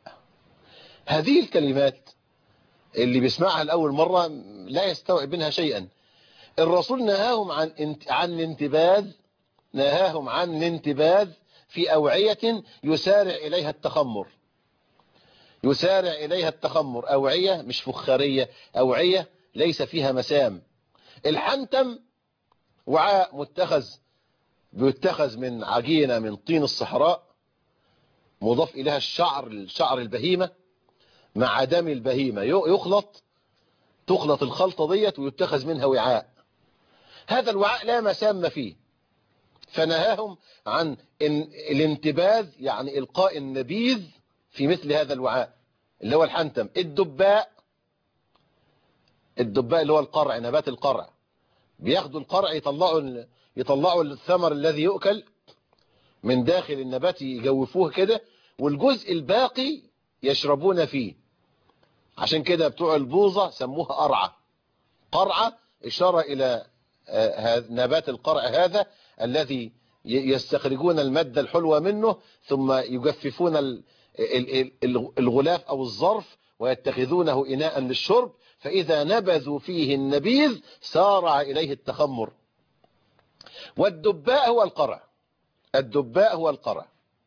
هذه الكلمات اللي بيسمعها لأول مرة لا يستوعب منها شيئا، الرسول نهاهم عن الانتباذ، نهاهم عن الانتباذ في أوعية يسارع إليها التخمر، يسارع إليها التخمر، أوعية مش فخارية، أوعية ليس فيها مسام. الحنتم وعاء بيتخذ من عجينة من طين الصحراء، مضاف إليها الشعر البهيمة مع دم البهيمة، تخلط الخلطة ديت ويتخذ منها وعاء. هذا الوعاء لا مسام فيه، فنهاهم عن الانتباذ، يعني إلقاء النبيذ في مثل هذا الوعاء اللي هو الحنتم. الدباء اللي هو القرع، نبات القرع، بياخدوا القرع يطلعوا الثمر الذي يؤكل من داخل النبات، يجوفوه كده، والجزء الباقي يشربون فيه. عشان كده بتوع البوظة سموها قرعة. قرعة إشارة إلى نبات القرع هذا الذي يستخرجون المادة الحلوة منه، ثم يجففون الغلاف أو الظرف ويتخذونه إناء للشرب، فإذا نبذوا فيه النبيذ سارع إليه التخمر. والدباء هو القرع، الدباء هو القرع.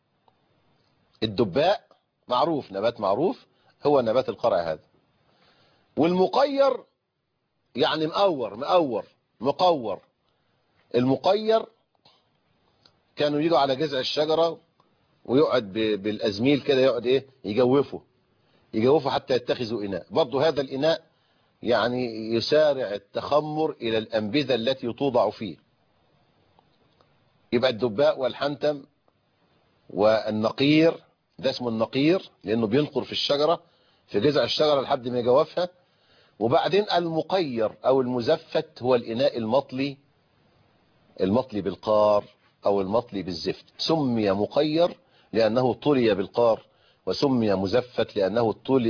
الدباء معروف، نبات معروف، هو نبات القرع هذا. والمقير يعني مقور. المقير كانوا يجوا على جذع الشجرة ويقعد بالأزميل كده، يقعد يجوفه حتى يتخذوا إناء. برضه هذا الإناء يعني يسارع التخمر إلى الأنبذة التي توضع فيه. يبقى الدباء والحنتم والنقير، ده اسمه النقير لأنه بينقر في الشجرة، في جذع الشجرة لحد ما يجوفها. وبعدين المقير أو المزفت هو الإناء المطلي بالقار أو المطلي بالزفت. سمي مقير لأنه طلي بالقار، وسمي مزفت لأنه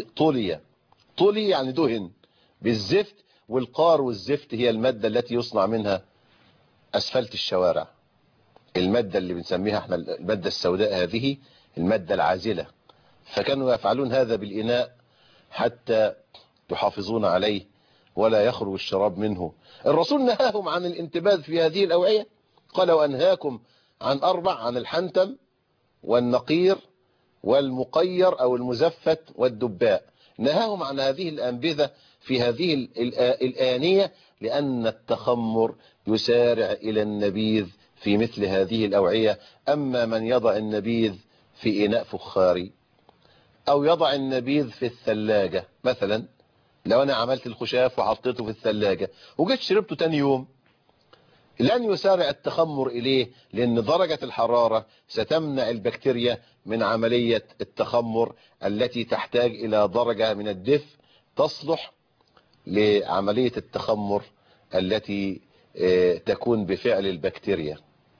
طلي يعني دهن بالزفت. والقار والزفت هي المادة التي يصنع منها أسفلت الشوارع، المادة اللي بنسميها احنا المادة السوداء، هذه المادة العازلة. فكانوا يفعلون هذا بالإناء حتى يحافظون عليه ولا يخرج الشراب منه. الرسول نهاهم عن الانتباذ في هذه الأوعية، قال وأنهاكم عن 4، عن الحنتم والنقير والمقير أو المزفت والدباء. نهاهم عن هذه الأنبذة في هذه الآنية لأن التخمر يسارع إلى النبيذ في مثل هذه الأوعية. أما من يضع النبيذ في إناء فخاري أو يضع النبيذ في الثلاجة مثلا، لو أنا عملت الخشاف وحطيته في الثلاجة وجيت شربته تاني يوم، لن يسارع التخمر إليه، لأن درجة الحرارة ستمنع البكتيريا من عملية التخمر التي تحتاج إلى درجة من الدفء تصلح لعملية التخمر التي تكون بفعل البكتيريا.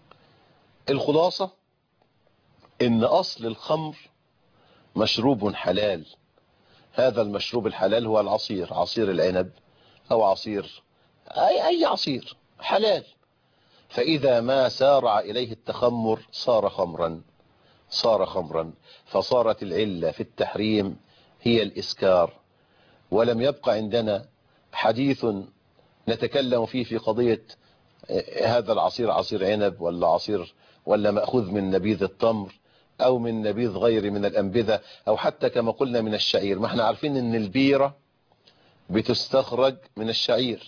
الخلاصة إن أصل الخمر مشروب حلال. هذا المشروب الحلال هو العصير، عصير العنب أو عصير أي عصير حلال. فإذا ما سارع إليه التخمر صار خمرا، فصارت العلة في التحريم هي الإسكار. ولم يبقى عندنا حديث نتكلم فيه في قضية هذا العصير عصير عنب ولا مأخوذ من نبيذ التمر أو من نبيذ غير من الأنبذة، أو حتى كما قلنا من الشعير. ما احنا عارفين ان البيرة بتستخرج من الشعير،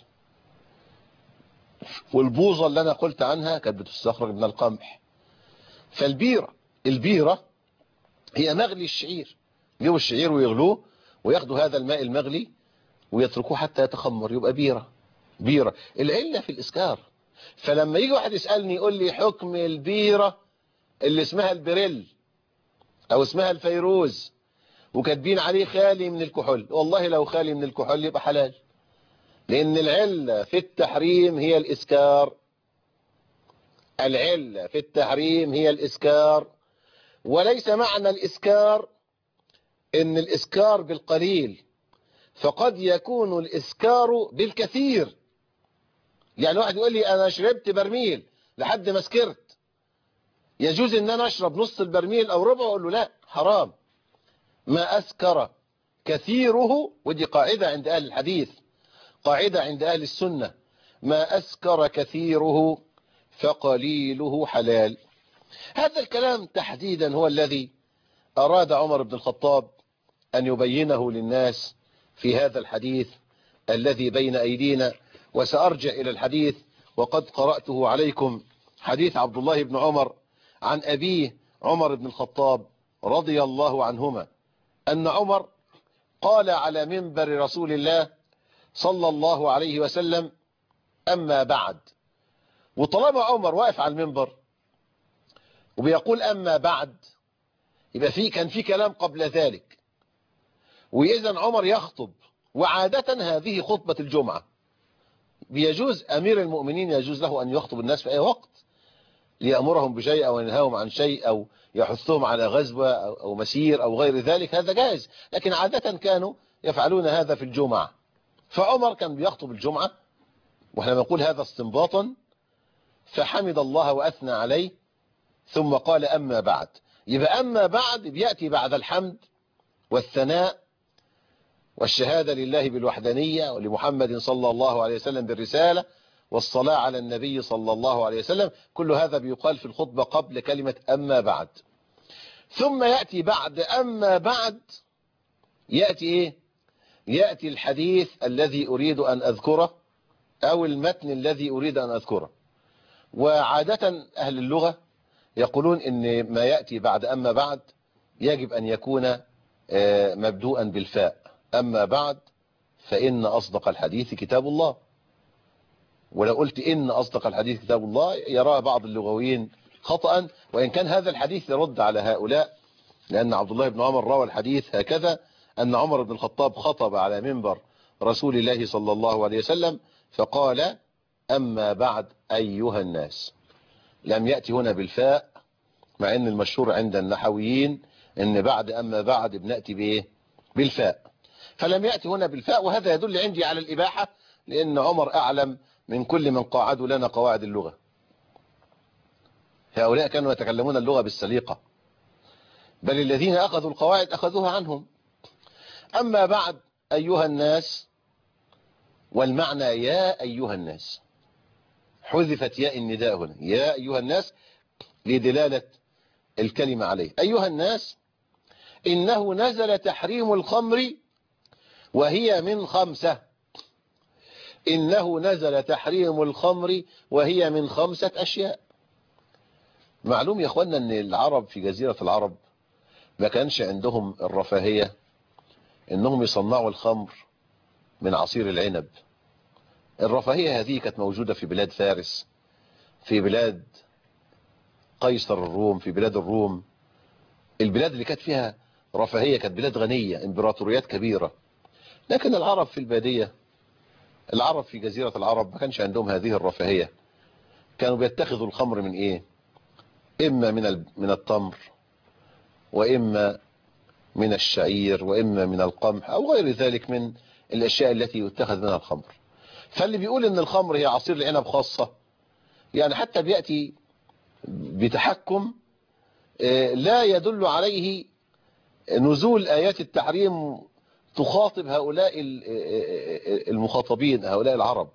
والبوظة اللي أنا قلت عنها كانت بتستخرج من القمح. البيرة هي مغلي الشعير، يجيبوا الشعير ويغلوه وياخدوا هذا الماء المغلي ويتركوه حتى يتخمر، يبقى بيرة. العلة في الإسكار. فلما يجي واحد يسألني يقول لي حكم البيرة اللي اسمها البريل أو اسمها الفيروز وكاتبين عليه خالي من الكحول، والله لو خالي من الكحول يبقى حلال، لأن العلة في التحريم هي الإسكار. العلة في التحريم هي الإسكار، وليس معنى الإسكار إن الإسكار بالقليل، فقد يكون الإسكار بالكثير. يعني واحد يقول لي أنا شربت برميل لحد ما سكرت، يجوز إن أنا أشرب نص البرميل أو ربعه؟ أقول له لا، حرام. ما أسكر كثيره، ودي قاعدة عند أهل الحديث، قاعدة عند أهل السنة، ما أسكر كثيره فقليله حلال. هذا الكلام تحديدا هو الذي أراد عمر بن الخطاب أن يبينه للناس في هذا الحديث الذي بين أيدينا. وسأرجع إلى الحديث وقد قرأته عليكم، حديث عبد الله بن عمر عن أبيه عمر بن الخطاب رضي الله عنهما أن عمر قال على منبر رسول الله صلى الله عليه وسلم: أما بعد. وطالما عمر واقف على المنبر وبيقول أما بعد، يبقى كان في كلام قبل ذلك، وإذا عمر يخطب. وعادة هذه خطبة الجمعة، بيجوز أمير المؤمنين يجوز له أن يخطب الناس في أي وقت ليأمرهم بشيء أو ينهاهم عن شيء أو يحثهم على غزوة أو مسير أو غير ذلك، هذا جائز. لكن عادة كانوا يفعلون هذا في الجمعة، فعمر كان بيخطب الجمعة، وإحنا بنقول هذا استنباطا. فحمد الله وأثنى عليه ثم قال: أما بعد. يبقى أما بعد بيأتي بعد الحمد والثناء والشهادة لله بالوحدانية ولمحمد صلى الله عليه وسلم بالرسالة والصلاة على النبي صلى الله عليه وسلم. كل هذا بيقال في الخطبة قبل كلمة أما بعد. ثم يأتي بعد أما بعد يأتي إيه؟ يأتي الحديث الذي أريد أن أذكره أو المتن الذي أريد أن أذكره. وعادة أهل اللغة يقولون إن ما يأتي بعد أما بعد يجب أن يكون مبدوءا بالفاء. أما بعد فإن أصدق الحديث كتاب الله. ولو قلت إن أصدق الحديث كتاب الله يرى بعض اللغويين خطأ، وإن كان هذا الحديث يرد على هؤلاء، لأن عبد الله بن عمر روى الحديث هكذا: أن عمر بن الخطاب خطب على منبر رسول الله صلى الله عليه وسلم فقال: أما بعد أيها الناس. لم يأتي هنا بالفاء، مع أن المشهور عند النحويين أن بعد أما بعد بنأتي بإيه؟ بالفاء. فلم يأتي هنا بالفاء، وهذا يدل عندي على الإباحة، لأن عمر أعلم من كل من قاعدوا لنا قواعد اللغة. هؤلاء كانوا يتكلمون اللغة بالسليقة، بل الذين أخذوا القواعد أخذوها عنهم. أما بعد أيها الناس، والمعنى يا أيها الناس، حذفت ياء النداء هنا، يا أيها الناس، لدلالة الكلمة عليه. أيها الناس، إنه نزل تحريم الخمر وهي من 5. إنه نزل تحريم الخمر وهي من 5 أشياء. معلوم يا أخوانا أن العرب في جزيرة العرب ما كانش عندهم الرفاهية أنهم يصنعوا الخمر من عصير العنب. الرفاهية هذه كانت موجودة في بلاد فارس، في بلاد قيصر الروم، في بلاد الروم. البلاد اللي كانت فيها رفاهية كانت بلاد غنية، امبراطوريات كبيرة. لكن العرب في البادية، العرب في جزيرة العرب ما كانش عندهم هذه الرفاهية. كانوا بيتخذوا الخمر من ايه؟ اما من التمر، واما من الشعير، واما من القمح، او غير ذلك من الاشياء التي يتخذ منها الخمر. فاللي بيقول ان الخمر هي عصير العنب خاصة، يعني حتى بيأتي بتحكم لا يدل عليه نزول آيات التحريم تخاطب هؤلاء المخاطبين، هؤلاء العرب.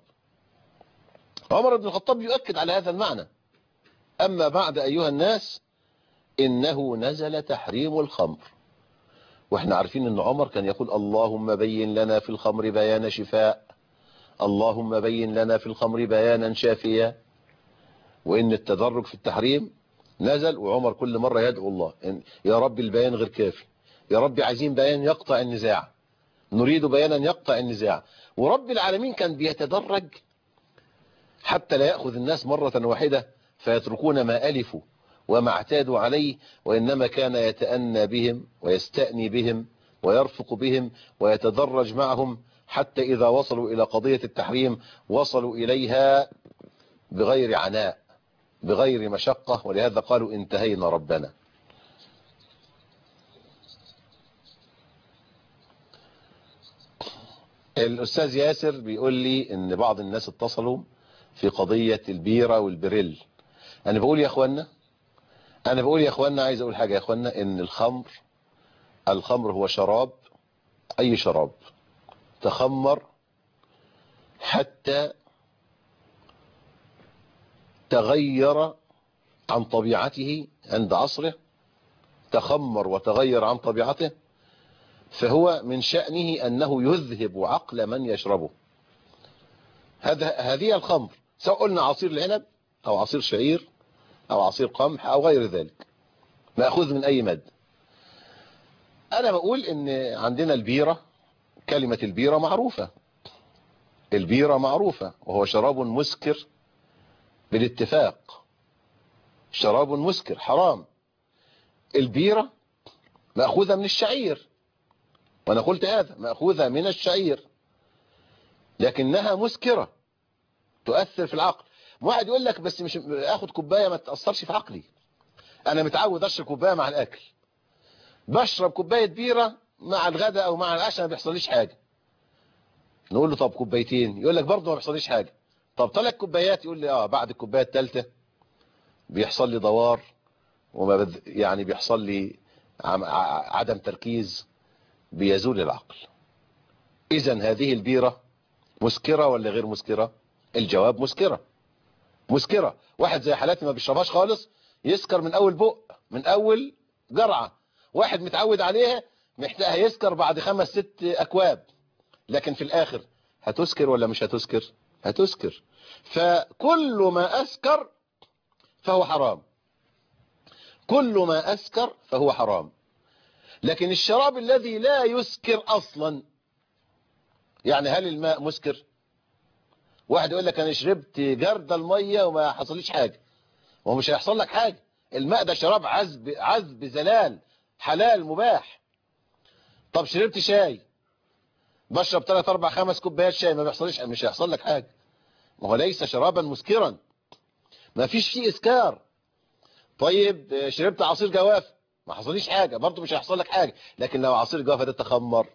عمر بن الخطاب يؤكد على هذا المعنى: أما بعد أيها الناس، إنه نزل تحريم الخمر. وإحنا عارفين أن عمر كان يقول: اللهم بين لنا في الخمر بيان شفاء، اللهم بين لنا في الخمر بيانا شافيا. وإن التدرج في التحريم نزل، وعمر كل مرة يدعو الله: يا رب البيان غير كافي، يا رب عايزين بيان يقطع النزاع، نريد بيانا يقطع النزاع. ورب العالمين كان بيتدرج حتى لا يأخذ الناس مرة واحدة فيتركون ما ألفوا وما اعتادوا عليه، وإنما كان يتأنى بهم ويستأني بهم ويرفق بهم ويتدرج معهم، حتى إذا وصلوا إلى قضية التحريم وصلوا إليها بغير عناء، بغير مشقة. ولهذا قالوا: انتهينا ربنا. الأستاذ ياسر بيقول لي إن بعض الناس اتصلوا في قضية البيرة والبريل. أنا بقول يا أخوانا، عايز أقول حاجة يا أخوانا: إن الخمر هو شراب، أي شراب تخمر حتى تغير عن طبيعته عند عصره، تخمر وتغير عن طبيعته، فهو من شأنه أنه يذهب عقل من يشربه. هذه الخمر، سواء قلنا عصير العنب أو عصير شعير أو عصير قمح أو غير ذلك، مأخوذ من أي مادة. أنا بقول إن عندنا البيرة، كلمة البيرة معروفة، البيرة معروفة، وهو شراب مسكر بالاتفاق، شراب مسكر حرام. البيرة مأخوذة من الشعير، وأنا قلت هذا مأخوذة من الشعير، لكنها مسكرة تؤثر في العقل. واحد يقول لك بس مش اخد كوباية ما تأثرش في عقلي، انا متعود اشرب كوباية مع الاكل، بشرب كوباية بيرة مع الغداء او مع العشاء ما بيحصليش حاجة. نقول له طب كوبايتين، يقول لك برضه ما بيحصليش حاجة. طب 3 كوبايات، يقول لي بعد الكوباية الثالثة بيحصل لي دوار، يعني بيحصل لي عدم تركيز، بيزول العقل. اذا هذه البيرة مسكرة ولا غير مسكرة؟ الجواب مسكرة، مسكرة. واحد زي حالاتي ما بيشربهاش خالص يسكر من اول بق، من اول جرعة. واحد متعود عليها محتاج يسكر بعد 5 6 اكواب، لكن في الاخر هتسكر ولا مش هتسكر؟ هتسكر. فكل ما اسكر فهو حرام، كل ما اسكر فهو حرام. لكن الشراب الذي لا يسكر اصلا، يعني هل الماء مسكر؟ واحد يقول لك انا شربت جرد المية وما حصليش حاجة، وهو مش هيحصل لك حاجة. الماء ده شراب عذب، عذب زلال، حلال مباح. طب شربت شاي، بشرب 3 4 5 كوبايات شاي، ما بيحصلش، مش هيحصل لك حاجة، ما هو ليس شرابا مسكرا، ما فيش فيه اسكار. طيب شربت عصير جوافة، ما حصليش حاجة، برضه مش هيحصل لك حاجة. لكن لو عصير جوافة ده تخمر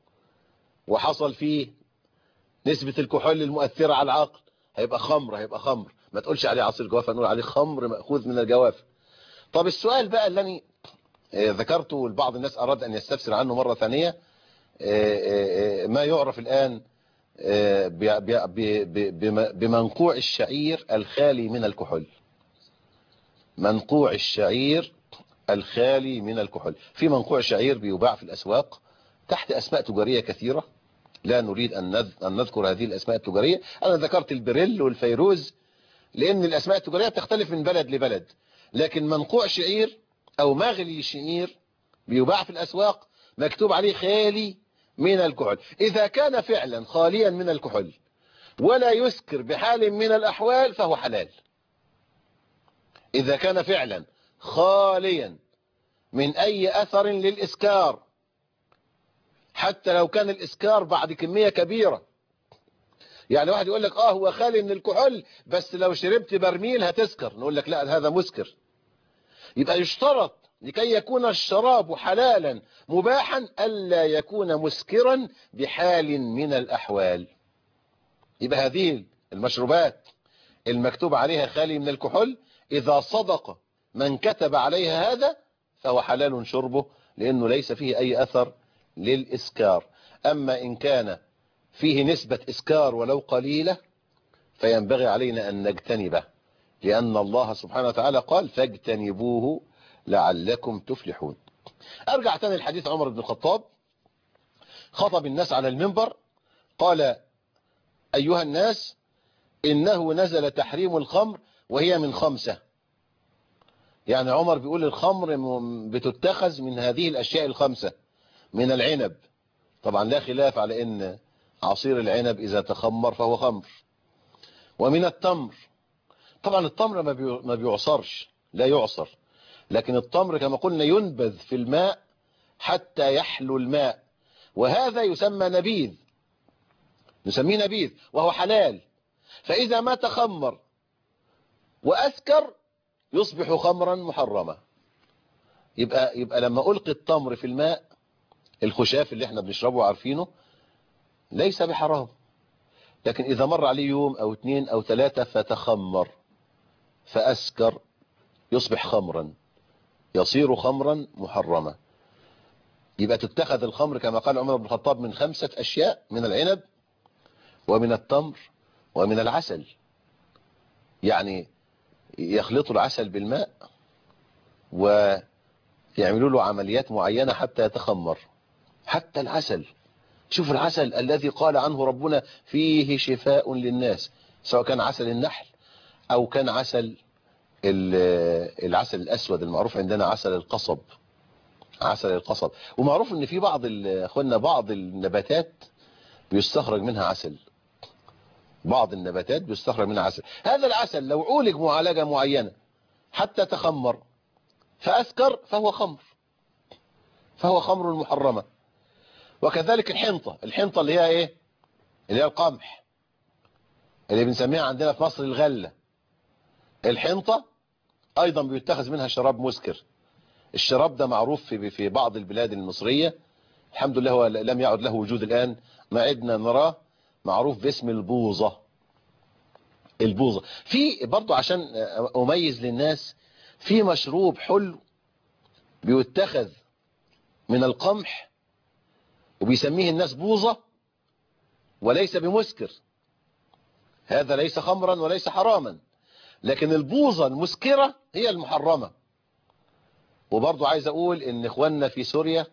وحصل فيه نسبة الكحول المؤثرة على العقل، هيبقى خمر، هيبقى خمر. ما تقولش عليه عصير جوافة، نقول عليه خمر مأخوذ من الجوافة. طب السؤال بقى اللي أنا ذكرته لبعض الناس أراد أن يستفسر عنه مرة ثانية، ما يعرف الآن بمنقوع الشعير الخالي من الكحول. منقوع الشعير الخالي من الكحول، في منقوع شعير بيباع في الأسواق تحت أسماء تجارية كثيرة، لا نريد أن نذكر هذه الأسماء التجارية. أنا ذكرت البريل والفيروز لأن الأسماء التجارية تختلف من بلد لبلد، لكن منقوع شعير أو مغلي شعير بيباع في الأسواق مكتوب عليه خالي من الكحول. إذا كان فعلا خاليا من الكحول ولا يسكر بحال من الأحوال فهو حلال. إذا كان فعلا خاليا من أي أثر للإسكار، حتى لو كان الإسكار بعد كمية كبيرة. يعني واحد يقول لك هو خالي من الكحول بس لو شربت برميل هتسكر، نقول لك لا، هذا مسكر. يبقى يشترط لكي يكون الشراب حلالا مباحا ألا يكون مسكرا بحال من الأحوال. يبقى هذه المشروبات المكتوب عليها خالي من الكحول إذا صدق من كتب عليها هذا فهو حلال شربه، لأنه ليس فيه أي أثر للإسكار. أما إن كان فيه نسبة إسكار ولو قليلة فينبغي علينا أن نجتنبه، لأن الله سبحانه وتعالى قال فاجتنبوه لعلكم تفلحون. أرجع تاني الحديث. عمر بن الخطاب خطب الناس على المنبر، قال أيها الناس إنه نزل تحريم الخمر وهي من 5. يعني عمر بيقول الخمر بتتخذ من هذه الأشياء ال5، من العنب. طبعا لا خلاف على ان عصير العنب اذا تخمر فهو خمر. ومن التمر، طبعا التمر ما بيعصرش، لا يعصر، لكن التمر كما قلنا ينبذ في الماء حتى يحلو الماء، وهذا يسمى نبيذ، نسميه نبيذ وهو حلال. فاذا ما تخمر واسكر يصبح خمرا محرما. يبقى لما القي التمر في الماء، الخشاف اللي احنا بنشربه عارفينه ليس بحرام، لكن إذا مر عليه يوم أو 2 أو 3 فتخمر فأسكر يصبح خمرا، يصير خمرا محرما. يبقى تتخذ الخمر كما قال عمر بن الخطاب من 5 أشياء: من العنب ومن التمر ومن العسل. يعني يخلطوا العسل بالماء ويعملوا له عمليات معينة حتى يتخمر. حتى العسل، شوف العسل الذي قال عنه ربنا فيه شفاء للناس، سواء كان عسل النحل او كان عسل العسل الاسود المعروف عندنا عسل القصب. عسل القصب، ومعروف ان في بعض اخواننا بعض النباتات بيستخرج منها عسل. بعض النباتات بيستخرج منها عسل. هذا العسل لو عولج معالجة معينة حتى تخمر فأسكر فهو خمر، فهو خمر محرمة. وكذلك الحنطة. الحنطة اللي هي ايه؟ اللي هي القمح، اللي بنسميها عندنا في مصر الغلة. الحنطة ايضا بيتخذ منها شراب مسكر. الشراب ده معروف في بعض البلاد المصرية، الحمد لله هو لم يعد له وجود الآن، ما عدنا نراه، معروف باسم البوظة. البوظة. في برضو عشان أميز للناس، في مشروب حلو بيتخذ من القمح وبيسميه الناس بوظة وليس بمسكر. هذا ليس خمرا وليس حراما، لكن البوظة المسكرة هي المحرمة. وبرضو عايز أقول إن إخواننا في سوريا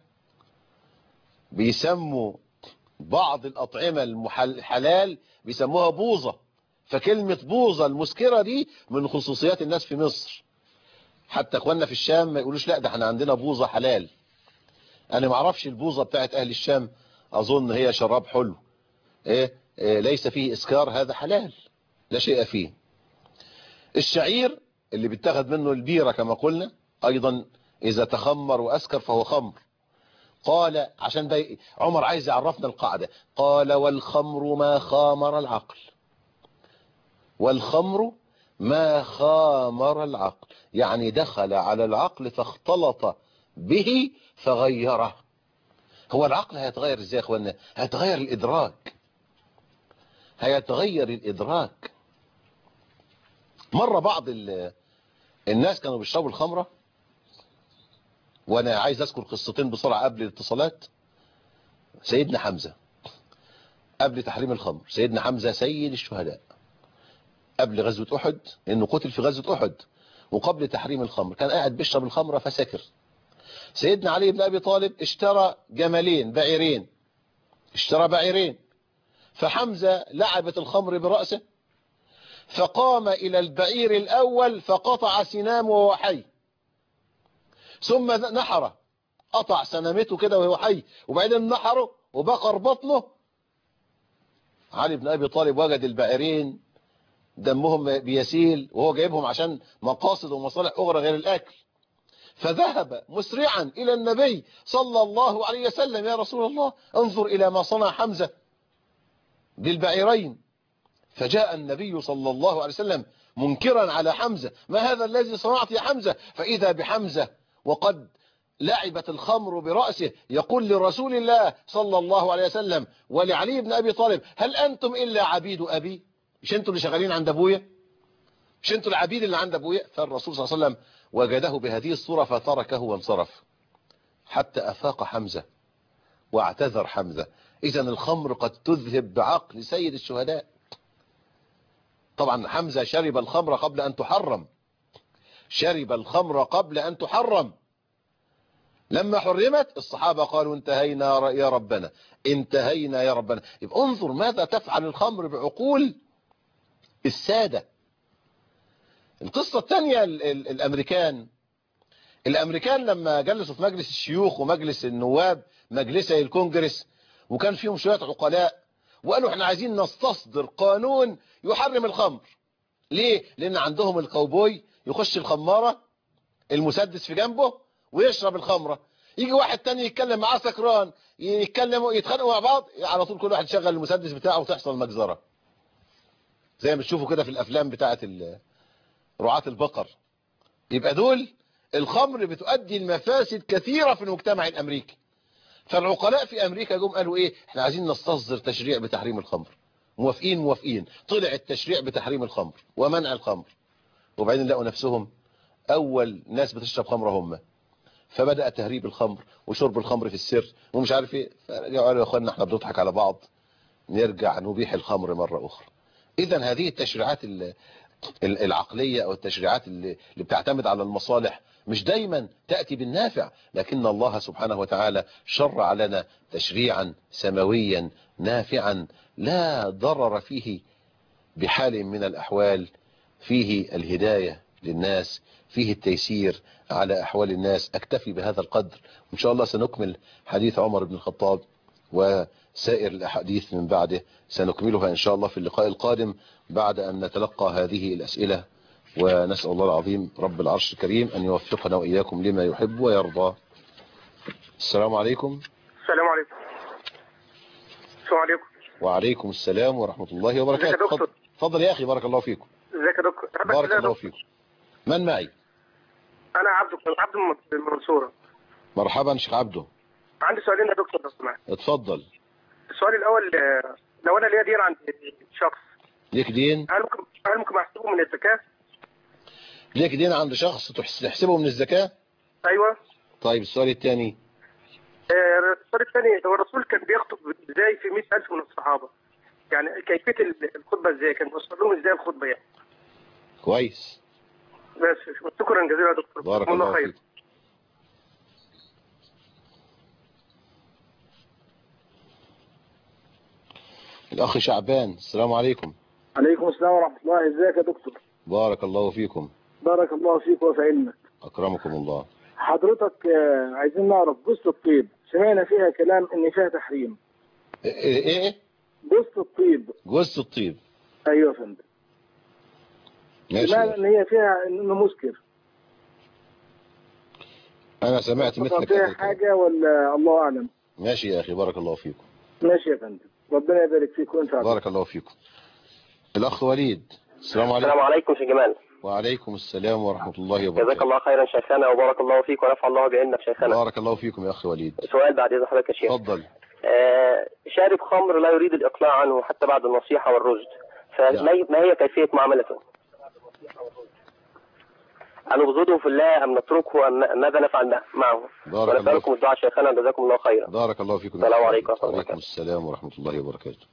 بيسموا بعض الأطعمة الحلال بيسموها بوظة. فكلمة بوظة المسكرة دي من خصوصيات الناس في مصر. حتى إخواننا في الشام ما يقولوش لا ده احنا عندنا بوظة حلال. أنا ما اعرفش البوظة بتاعت أهل الشام، أظن هي شراب حلو إيه ليس فيه إسكار، هذا حلال لا شيء فيه. الشعير اللي بيتاخد منه البيرة كما قلنا أيضا إذا تخمر وأسكر فهو خمر. قال عشان ده عمر عايز يعرفنا القاعدة، قال والخمر ما خامر العقل. والخمر ما خامر العقل، يعني دخل على العقل فاختلط به فغيره. هو العقل هيتغير ازاي يا اخوانا؟ هيتغير الادراك، هيتغير الادراك. مرة بعض الناس كانوا بيشربوا الخمرة، وانا عايز اذكر قصتين بسرعة قبل الاتصالات. سيدنا حمزة قبل تحريم الخمر، سيدنا حمزة سيد الشهداء قبل غزوة أحد، لأنه قتل في غزوة أحد، وقبل تحريم الخمر كان قاعد بيشرب الخمرة فسكر. سيدنا علي بن أبي طالب اشترى جملين بعيرين، اشترى بعيرين، فحمزة لعبت الخمر برأسه فقام إلى البعير الأول فقطع سنامه وهو حي، ثم نحره، قطع سنامته كده وهو حي، وبعدين نحره وبقر بطنه. علي بن أبي طالب وجد البعيرين دمهم بيسيل وهو جايبهم عشان مقاصد ومصالح أخرى غير الأكل، فذهب مسرعا إلى النبي صلى الله عليه وسلم: يا رسول الله انظر إلى ما صنع حمزة بالبعيرين. فجاء النبي صلى الله عليه وسلم منكرا على حمزة: ما هذا الذي صنعت يا حمزة؟ فإذا بحمزة وقد لعبت الخمر برأسه يقول لرسول الله صلى الله عليه وسلم ولعلي بن أبي طالب: هل أنتم إلا عبيد أبي؟ مش أنتم اللي شغالين عند أبويا؟ مش أنتم العبيد اللي عند أبويا؟ فالرسول صلى الله عليه وسلم وجده بهذه الصورة فتركه وانصرف حتى أفاق حمزة واعتذر حمزة. إذن الخمر قد تذهب بعقل سيد الشهداء. طبعا حمزة شرب الخمر قبل أن تحرم، شرب الخمر قبل أن تحرم. لما حرمت الصحابة قالوا: انتهينا يا ربنا، انتهينا يا ربنا. يبقى انظر ماذا تفعل الخمر بعقول السادة. القصة الثانية الأمريكان لما جلسوا في مجلس الشيوخ ومجلس النواب، مجلسي الكونجرس، وكان فيهم شوية عقلاء، وقالوا احنا عايزين نستصدر قانون يحرم الخمر. ليه؟ لأن عندهم الكاوبوي يخش الخمارة المسدس في جنبه ويشرب الخمرة، يجي واحد تاني يتكلم معاه سكران، يتخانقوا مع بعض، على طول كل واحد يشغل المسدس بتاعه وتحصل مجزرة زي ما تشوفوا كده في الأفلام بتاعت رعاة البقر. يبقى دول الخمر بتؤدي المفاسد كثيرة في المجتمع الأمريكي. فالعقلاء في أمريكا جم قالوا إيه؟ احنا عايزين نستصدر تشريع بتحريم الخمر. موافقين. طلع التشريع بتحريم الخمر ومنع الخمر، وبعدين لقوا نفسهم أول ناس بتشرب خمر هم، فبدأ تهريب الخمر وشرب الخمر في السر ومش عارف ايه. فرجعوا قالوا: يا اخوانا احنا بنضحك على بعض، نرجع نبيح الخمر مرة أخرى. إذن هذه التشريعات العقلية أو التشريعات اللي بتعتمد على المصالح مش دايما تأتي بالنافع، لكن الله سبحانه وتعالى شرع لنا تشريعا سماويا نافعا لا ضرر فيه بحال من الأحوال، فيه الهداية للناس، فيه التيسير على أحوال الناس. أكتفي بهذا القدر، وإن شاء الله سنكمل حديث عمر بن الخطاب وسائر الأحاديث من بعده سنكملها إن شاء الله في اللقاء القادم بعد أن نتلقى هذه الأسئلة. ونسأل الله العظيم رب العرش الكريم أن يوفقنا وإياكم لما يحب ويرضى. السلام عليكم. السلام عليكم. السلام عليكم. وعليكم السلام ورحمة الله وبركاته. ازيك يا دكتور؟ تفضل يا أخي، بارك الله فيكم. ازيك يا دكتور؟ بارك الله فيكم. من معي؟ أنا عبد من المنصورة. مرحبا شيخ عبده. عندي سؤالين يا دكتور لو سمحت. اتفضل. السؤال الأول، لو أنا ليا دين عند شخص. ليك دين؟ هل ممكن أحسبه من الزكاة؟ ليك دين عند شخص تحسبه من الزكاة؟ أيوه. طيب السؤال الثاني. السؤال الثاني، هو الرسول كان بيخطب ازاي في 100,000 من الصحابة؟ يعني كيفية الخطبة ازاي؟ كان بيوصل لهم ازاي الخطبة يعني؟ كويس. بس شكرا جزيلا يا دكتور. بارك الله فيك. الأخ شعبان، السلام عليكم. عليكم السلام ورحمة الله. ازيك يا دكتور؟ بارك الله فيكم. بارك الله فيك وفي علمك. أكرمكم الله. حضرتك عايزين نعرف جثة الطيب، سمعنا فيها كلام ان فيها تحريم. ايه؟ جثة الطيب. جثة الطيب. ايوه يا فندم. سمعنا ان هي فيها انه مسكر. انا سمعت مثلك. فيها حاجة ولا الله اعلم؟ ماشي يا اخي، بارك الله فيكم. ماشي يا فندم، ربنا يبارك فيك وينفع بك. بارك الله فيكم. الاخ وليد، السلام عليكم. السلام عليكم شيخ جمال. وعليكم السلام ورحمة الله وبركاته. جزاك الله خيرا شيخنا وبارك الله فيك ونفع الله بعلمك شيخنا. بارك الله فيكم يا اخي وليد. سؤال بعد اذن حضرتك يا شيخ. اتفضل. شارب خمر لا يريد الاقلاع عنه حتى بعد النصيحة والرشد، فما هي كيفية معاملته؟ أن نبغضه في الله أم نتركه أم ماذا نفعل معه؟ ونسألكم الدعاء شيخنا جزاكم الله خيرا. بارك الله فيكم. السلام عليكم ورحمة الله. وعليكم السلام ورحمة الله وبركاته.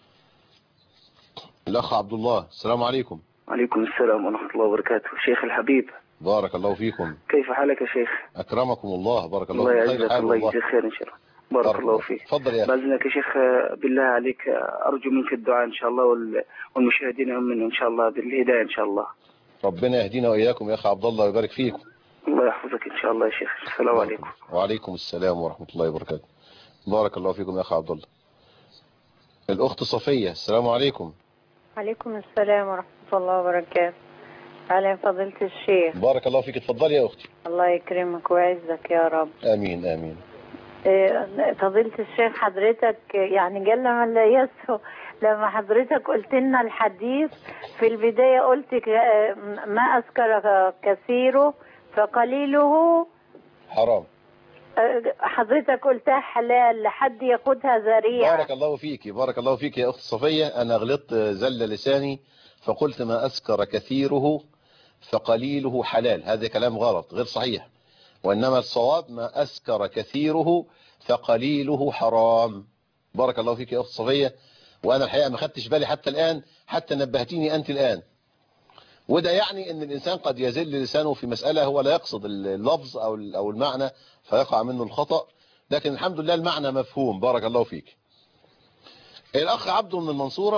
الأخ عبد الله، السلام عليكم. وعليكم السلام ورحمة الله وبركاته. شيخ الحبيب، بارك الله فيكم. كيف حالك يا شيخ؟ أكرمكم الله. بارك الله فيك. فيك. الله يجزيك خير إن شاء الله. بارك الله فيك. تفضل يا أخي. بإذنك يا شيخ، بالله عليك أرجو منك الدعاء إن شاء الله والمشاهدين منه إن شاء الله بالهداية إن شاء الله. ربنا يهدينا وإياكم يا أخي عبد الله ويبارك فيكم. الله يحفظك إن شاء الله يا شيخ. السلام عليكم. وعليكم السلام ورحمة الله وبركاته. بارك الله فيكم يا أخي عبد الله. الأخت صفية، السلام عليكم. عليكم السلام ورحمة الله وبركاته. على فضيلة الشيخ. بارك الله فيك. اتفضلي يا أختي. الله يكرمك ويعزك يا رب. آمين آمين. فضيلة الشيخ، حضرتك يعني جل من لا يسهو، لما حضرتك قلت لنا الحديث في البداية قلت ما أسكر كثيره فقليله حرام. حضرتك قلتها حلال لحد ياخدها ذريعة. بارك الله فيك. بارك الله فيك يا أخت صفية. أنا غلطت زل لساني فقلت ما أسكر كثيره فقليله حلال، هذا كلام غلط غير صحيح، وإنما الصواب ما أسكر كثيره فقليله حرام. بارك الله فيك يا أخت صفية. وأنا الحقيقة ما خدتش بالي حتى الآن، حتى نبهتيني أنت الآن. وده يعني أن الإنسان قد يزل لسانه في مسألة هو لا يقصد اللفظ أو المعنى فيقع منه الخطأ، لكن الحمد لله المعنى مفهوم. بارك الله فيك. الأخ عبده من المنصورة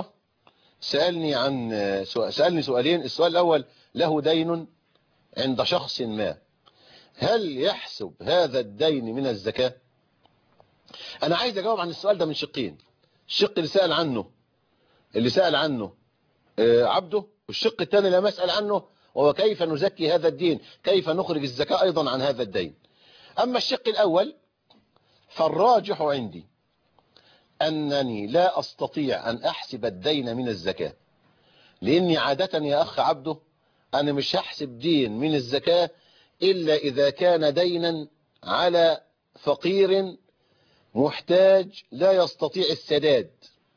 سألني سؤالين. السؤال الأول، له دين عند شخص ما، هل يحسب هذا الدين من الزكاة؟ أنا عايز أجاوب عن السؤال ده من شقين. الشق اللي سأل عنه عبده، والشق الثاني اللي مسأل عنه وهو كيف نزكي هذا الدين، كيف نخرج الزكاة أيضا عن هذا الدين. أما الشق الأول فالراجح عندي أنني لا أستطيع أن أحسب الدين من الزكاة، لأني عادة يا أخ عبده أنا مش هحسب دين من الزكاة إلا إذا كان دينا على فقير محتاج لا يستطيع السداد.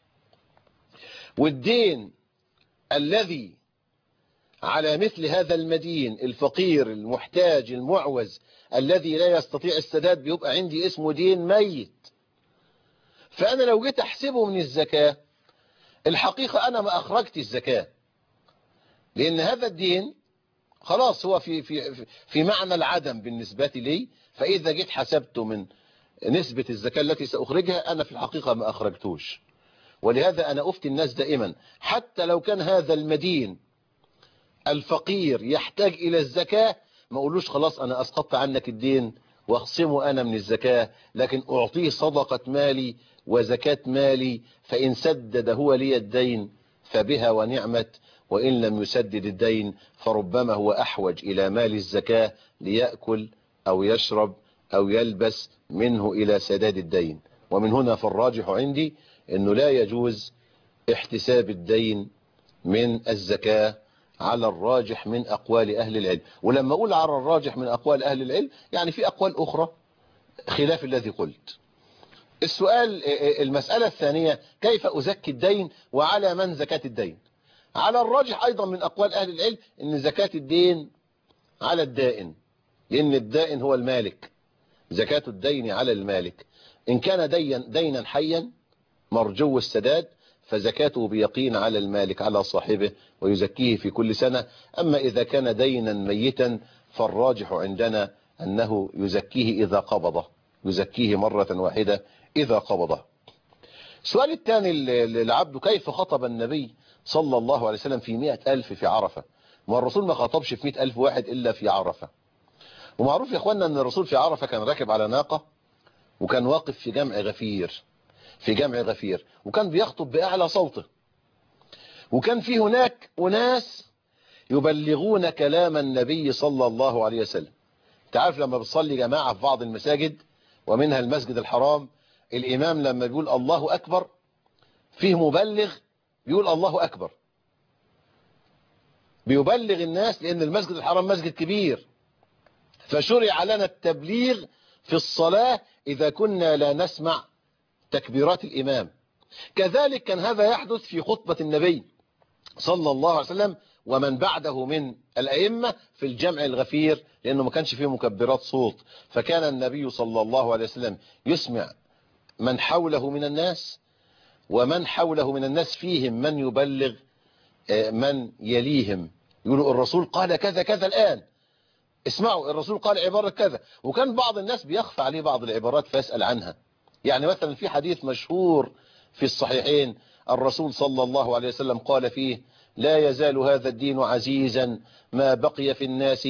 والدين الذي على مثل هذا المدين الفقير المحتاج المعوز الذي لا يستطيع السداد بيبقى عندي اسمه دين ميت. فأنا لو جيت أحسبه من الزكاة، الحقيقة أنا ما أخرجت الزكاة، لأن هذا الدين خلاص هو في معنى العدم بالنسبة لي. فإذا جيت حسبت من نسبة الزكاة التي سأخرجها أنا في الحقيقة ما أخرجتوش. ولهذا أنا أفتي الناس دائما حتى لو كان هذا المدين الفقير يحتاج إلى الزكاة ما أقولوش خلاص أنا أسقطت عنك الدين واخصمه أنا من الزكاة، لكن أعطيه صدقة مالي وزكاة مالي، فإن سدد هو لي الدين فبها ونعمت، وإن لم يسدد الدين فربما هو أحوج إلى مال الزكاة ليأكل أو يشرب أو يلبس منه إلى سداد الدين. ومن هنا فالراجح عندي أنه لا يجوز احتساب الدين من الزكاة على الراجح من أقوال أهل العلم. ولما أقول على الراجح من أقوال أهل العلم يعني في أقوال أخرى خلاف الذي قلت. المسألة الثانية كيف أزكي الدين وعلى من زكاة الدين؟ على الراجح أيضا من أقوال أهل العلم أن زكاة الدين على الدائن، لأن الدائن هو المالك، زكاة الدين على المالك. إن كان دينا حيا مرجو السداد فزكاته بيقين على المالك على صاحبه ويزكيه في كل سنة. أما إذا كان دينا ميتا فالراجح عندنا أنه يزكيه إذا قبضه، يزكيه مرة واحدة إذا قبضه. السؤال الثاني للعبد كيف خطب النبي صلى الله عليه وسلم في 100,000 في عرفة؟ ما الرسول ما خطبش في 100,000 واحد إلا في عرفة. ومعروف يا أخوانا أن الرسول في عرفة كان راكب على ناقة وكان واقف في جمع غفير، في جمع غفير، وكان بيخطب بأعلى صوته، وكان في هناك أناس يبلغون كلام النبي صلى الله عليه وسلم. تعرف لما بتصلي جماعة في بعض المساجد ومنها المسجد الحرام، الإمام لما بيقول الله أكبر فيه مبلغ بيقول الله أكبر، بيبلغ الناس، لأن المسجد الحرام مسجد كبير، فشرع لنا التبليغ في الصلاة إذا كنا لا نسمع تكبيرات الإمام. كذلك كان هذا يحدث في خطبة النبي صلى الله عليه وسلم ومن بعده من الأئمة في الجمع الغفير، لأنه ما كانش فيه مكبرات صوت، فكان النبي صلى الله عليه وسلم يسمع من حوله من الناس، ومن حوله من الناس فيهم من يبلغ من يليهم، يقولوا الرسول قال كذا كذا الآن، اسمعوا الرسول قال عبارة كذا. وكان بعض الناس بيخفى عليه بعض العبارات فيسأل عنها. يعني مثلا في حديث مشهور في الصحيحين الرسول صلى الله عليه وسلم قال فيه لا يزال هذا الدين عزيزا ما بقي في الناس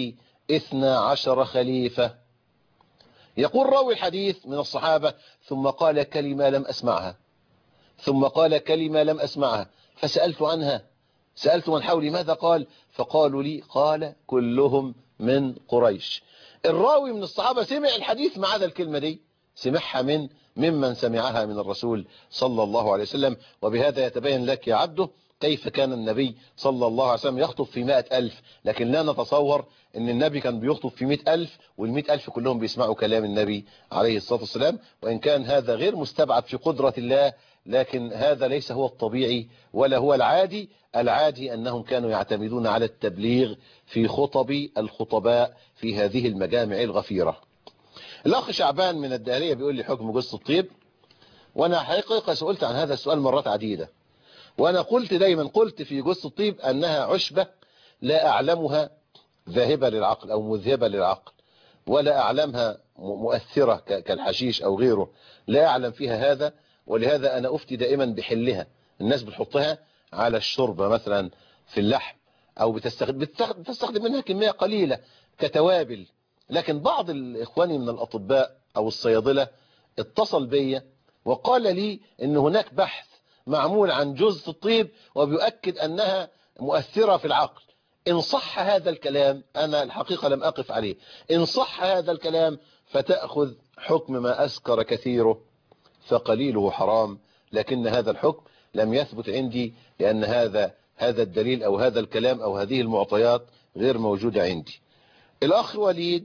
12 خليفة. يقول راوي الحديث من الصحابة ثم قال كلمة لم أسمعها، ثم قال كلمة لم أسمعها، فسألت عنها، سألت من حولي ماذا قال؟ فقالوا لي قال كلهم من قريش. الراوي من الصحابة سمع الحديث ما عدا الكلمة دي، سمعها ممن سمعها من الرسول صلى الله عليه وسلم. وبهذا يتبين لك يا عبده كيف كان النبي صلى الله عليه وسلم يخطب في 100,000، لكن لا نتصور ان النبي كان بيخطب في 100,000 وال100,000 كلهم بيسمعوا كلام النبي عليه الصلاة والسلام. وإن كان هذا غير مستبعد في قدرة الله، لكن هذا ليس هو الطبيعي ولا هو العادي. العادي أنهم كانوا يعتمدون على التبليغ في خطب الخطباء في هذه المجامع الغفيرة. الأخ شعبان من الدهرية بيقول لي حكم جثة الطيب، وأنا حقيقة سئلت عن هذا السؤال مرات عديدة، وأنا قلت دايما قلت في جثة الطيب أنها عشبة لا أعلمها ذاهبة للعقل أو مذهبة للعقل، ولا أعلمها مؤثرة كالحشيش أو غيره، لا أعلم فيها هذا. ولهذا أنا أفتي دائما بحلها. الناس بتحطها على الشوربة مثلا في اللحم، أو بتستخدم منها كمية قليلة كتوابل. لكن بعض الإخواني من الأطباء أو الصيادلة اتصل بي وقال لي إن هناك بحث معمول عن جثة الطيب وبيؤكد أنها مؤثرة في العقل. إن صح هذا الكلام، أنا الحقيقة لم أقف عليه، إن صح هذا الكلام فتأخذ حكم ما أسكر كثيره فقليله حرام. لكن هذا الحكم لم يثبت عندي، لأن هذا الدليل أو هذا الكلام أو هذه المعطيات غير موجودة عندي. الأخ وليد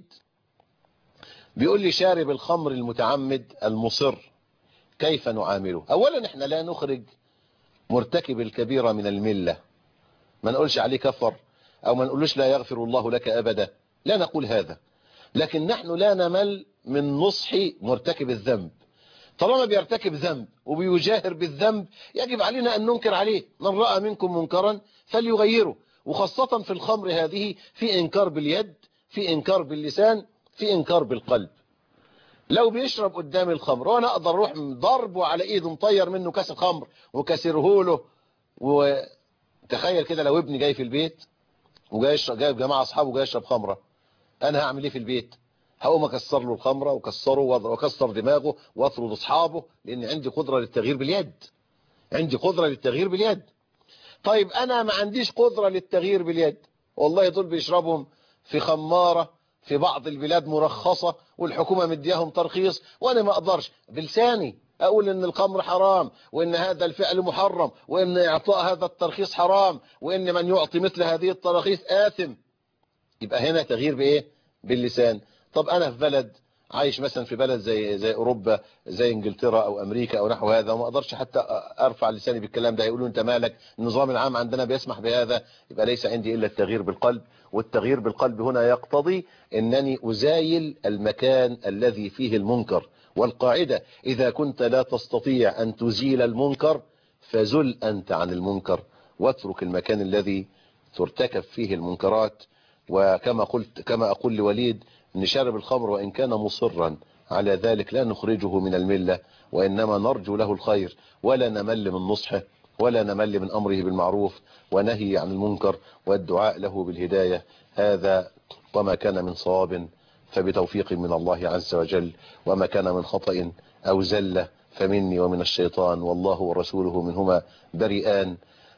بيقول لي شارب الخمر المتعمد المصر كيف نعامله؟ أولا احنا لا نخرج مرتكب الكبيرة من الملة، ما نقولش عليه كفر أو ما نقولش لا يغفر الله لك أبدا، لا نقول هذا. لكن نحن لا نمل من نصح مرتكب الذنب. طالما بيرتكب ذنب وبيجاهر بالذنب يجب علينا أن ننكر عليه. من رأى منكم منكرا فليغيره، وخاصة في الخمر هذه في إنكار باليد، في إنكار باللسان، في إنكار بالقلب. لو بيشرب قدام الخمر وانا اقدر اروح ضربه على ايده مطير منه كاس الخمر وكسره له. وتخيل كده لو ابني جاي في البيت وجاي يشرب، جايب جماعه اصحابه جاي يشرب خمره، انا هعمل ايه في البيت؟ هقوم اكسر له الخمره وكسره واكسر دماغه واطرد اصحابه، لان عندي قدره للتغيير باليد، عندي قدره للتغيير باليد. طيب انا ما عنديش قدره للتغيير باليد، والله دول بيشربهم في خماره في بعض البلاد مرخصة والحكومة مدياهم ترخيص، وانا ما اقدرش بلساني اقول ان الخمر حرام، وان هذا الفعل محرم، وان اعطاء هذا الترخيص حرام، وان من يعطي مثل هذه التراخيص آثم. يبقى هنا تغيير بايه؟ باللسان. طب انا في بلد عايش مثلا في بلد زي اوروبا، زي انجلترا او امريكا او نحو هذا، وما اقدرش حتى ارفع لساني بالكلام ده، يقولوا انت مالك، النظام العام عندنا بيسمح بهذا. يبقى ليس عندي الا التغيير بالقلب، والتغيير بالقلب هنا يقتضي انني ازايل المكان الذي فيه المنكر. والقاعدة اذا كنت لا تستطيع ان تزيل المنكر فزل انت عن المنكر، واترك المكان الذي ترتكب فيه المنكرات. وكما قلت، كما اقول لوليد، ان شارب الخمر وان كان مصرا على ذلك لا نخرجه من الملة، وانما نرجو له الخير، ولا نمل من نصحه، ولا نمل من امره بالمعروف ونهي عن المنكر، والدعاء له بالهداية. هذا وما كان من صواب فبتوفيق من الله عز وجل، وما كان من خطأ او زلة فمني ومن الشيطان، والله ورسوله منهما بريئان.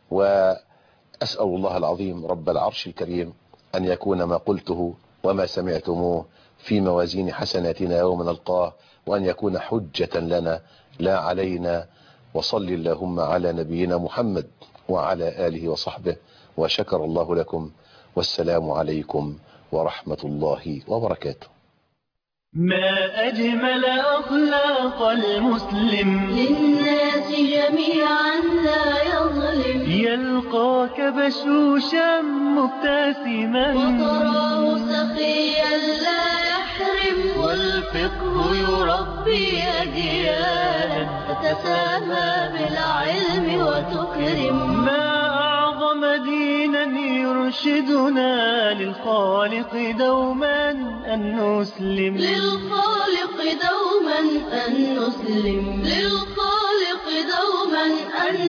وأسأل الله العظيم رب العرش الكريم أن يكون ما قلته وما سمعتموه في موازين حسناتنا يوم نلقاه، وأن يكون حجة لنا لا علينا. وصل اللهم على نبينا محمد وعلى آله وصحبه، وشكر الله لكم، والسلام عليكم ورحمة الله وبركاته. ما أجمل أخلاق المسلم، للناس جميعا لا يظلم، يلقاك بشوشا مبتسما وتراه سخيا لا يحرم، والفقه يربي أجيالا تتسامى بالعلم وتكرم. ما أعظم دينا يرشدنا للخالق دوما أن نسلم، للخالق دوما أن نسلم، للخالق دوما أن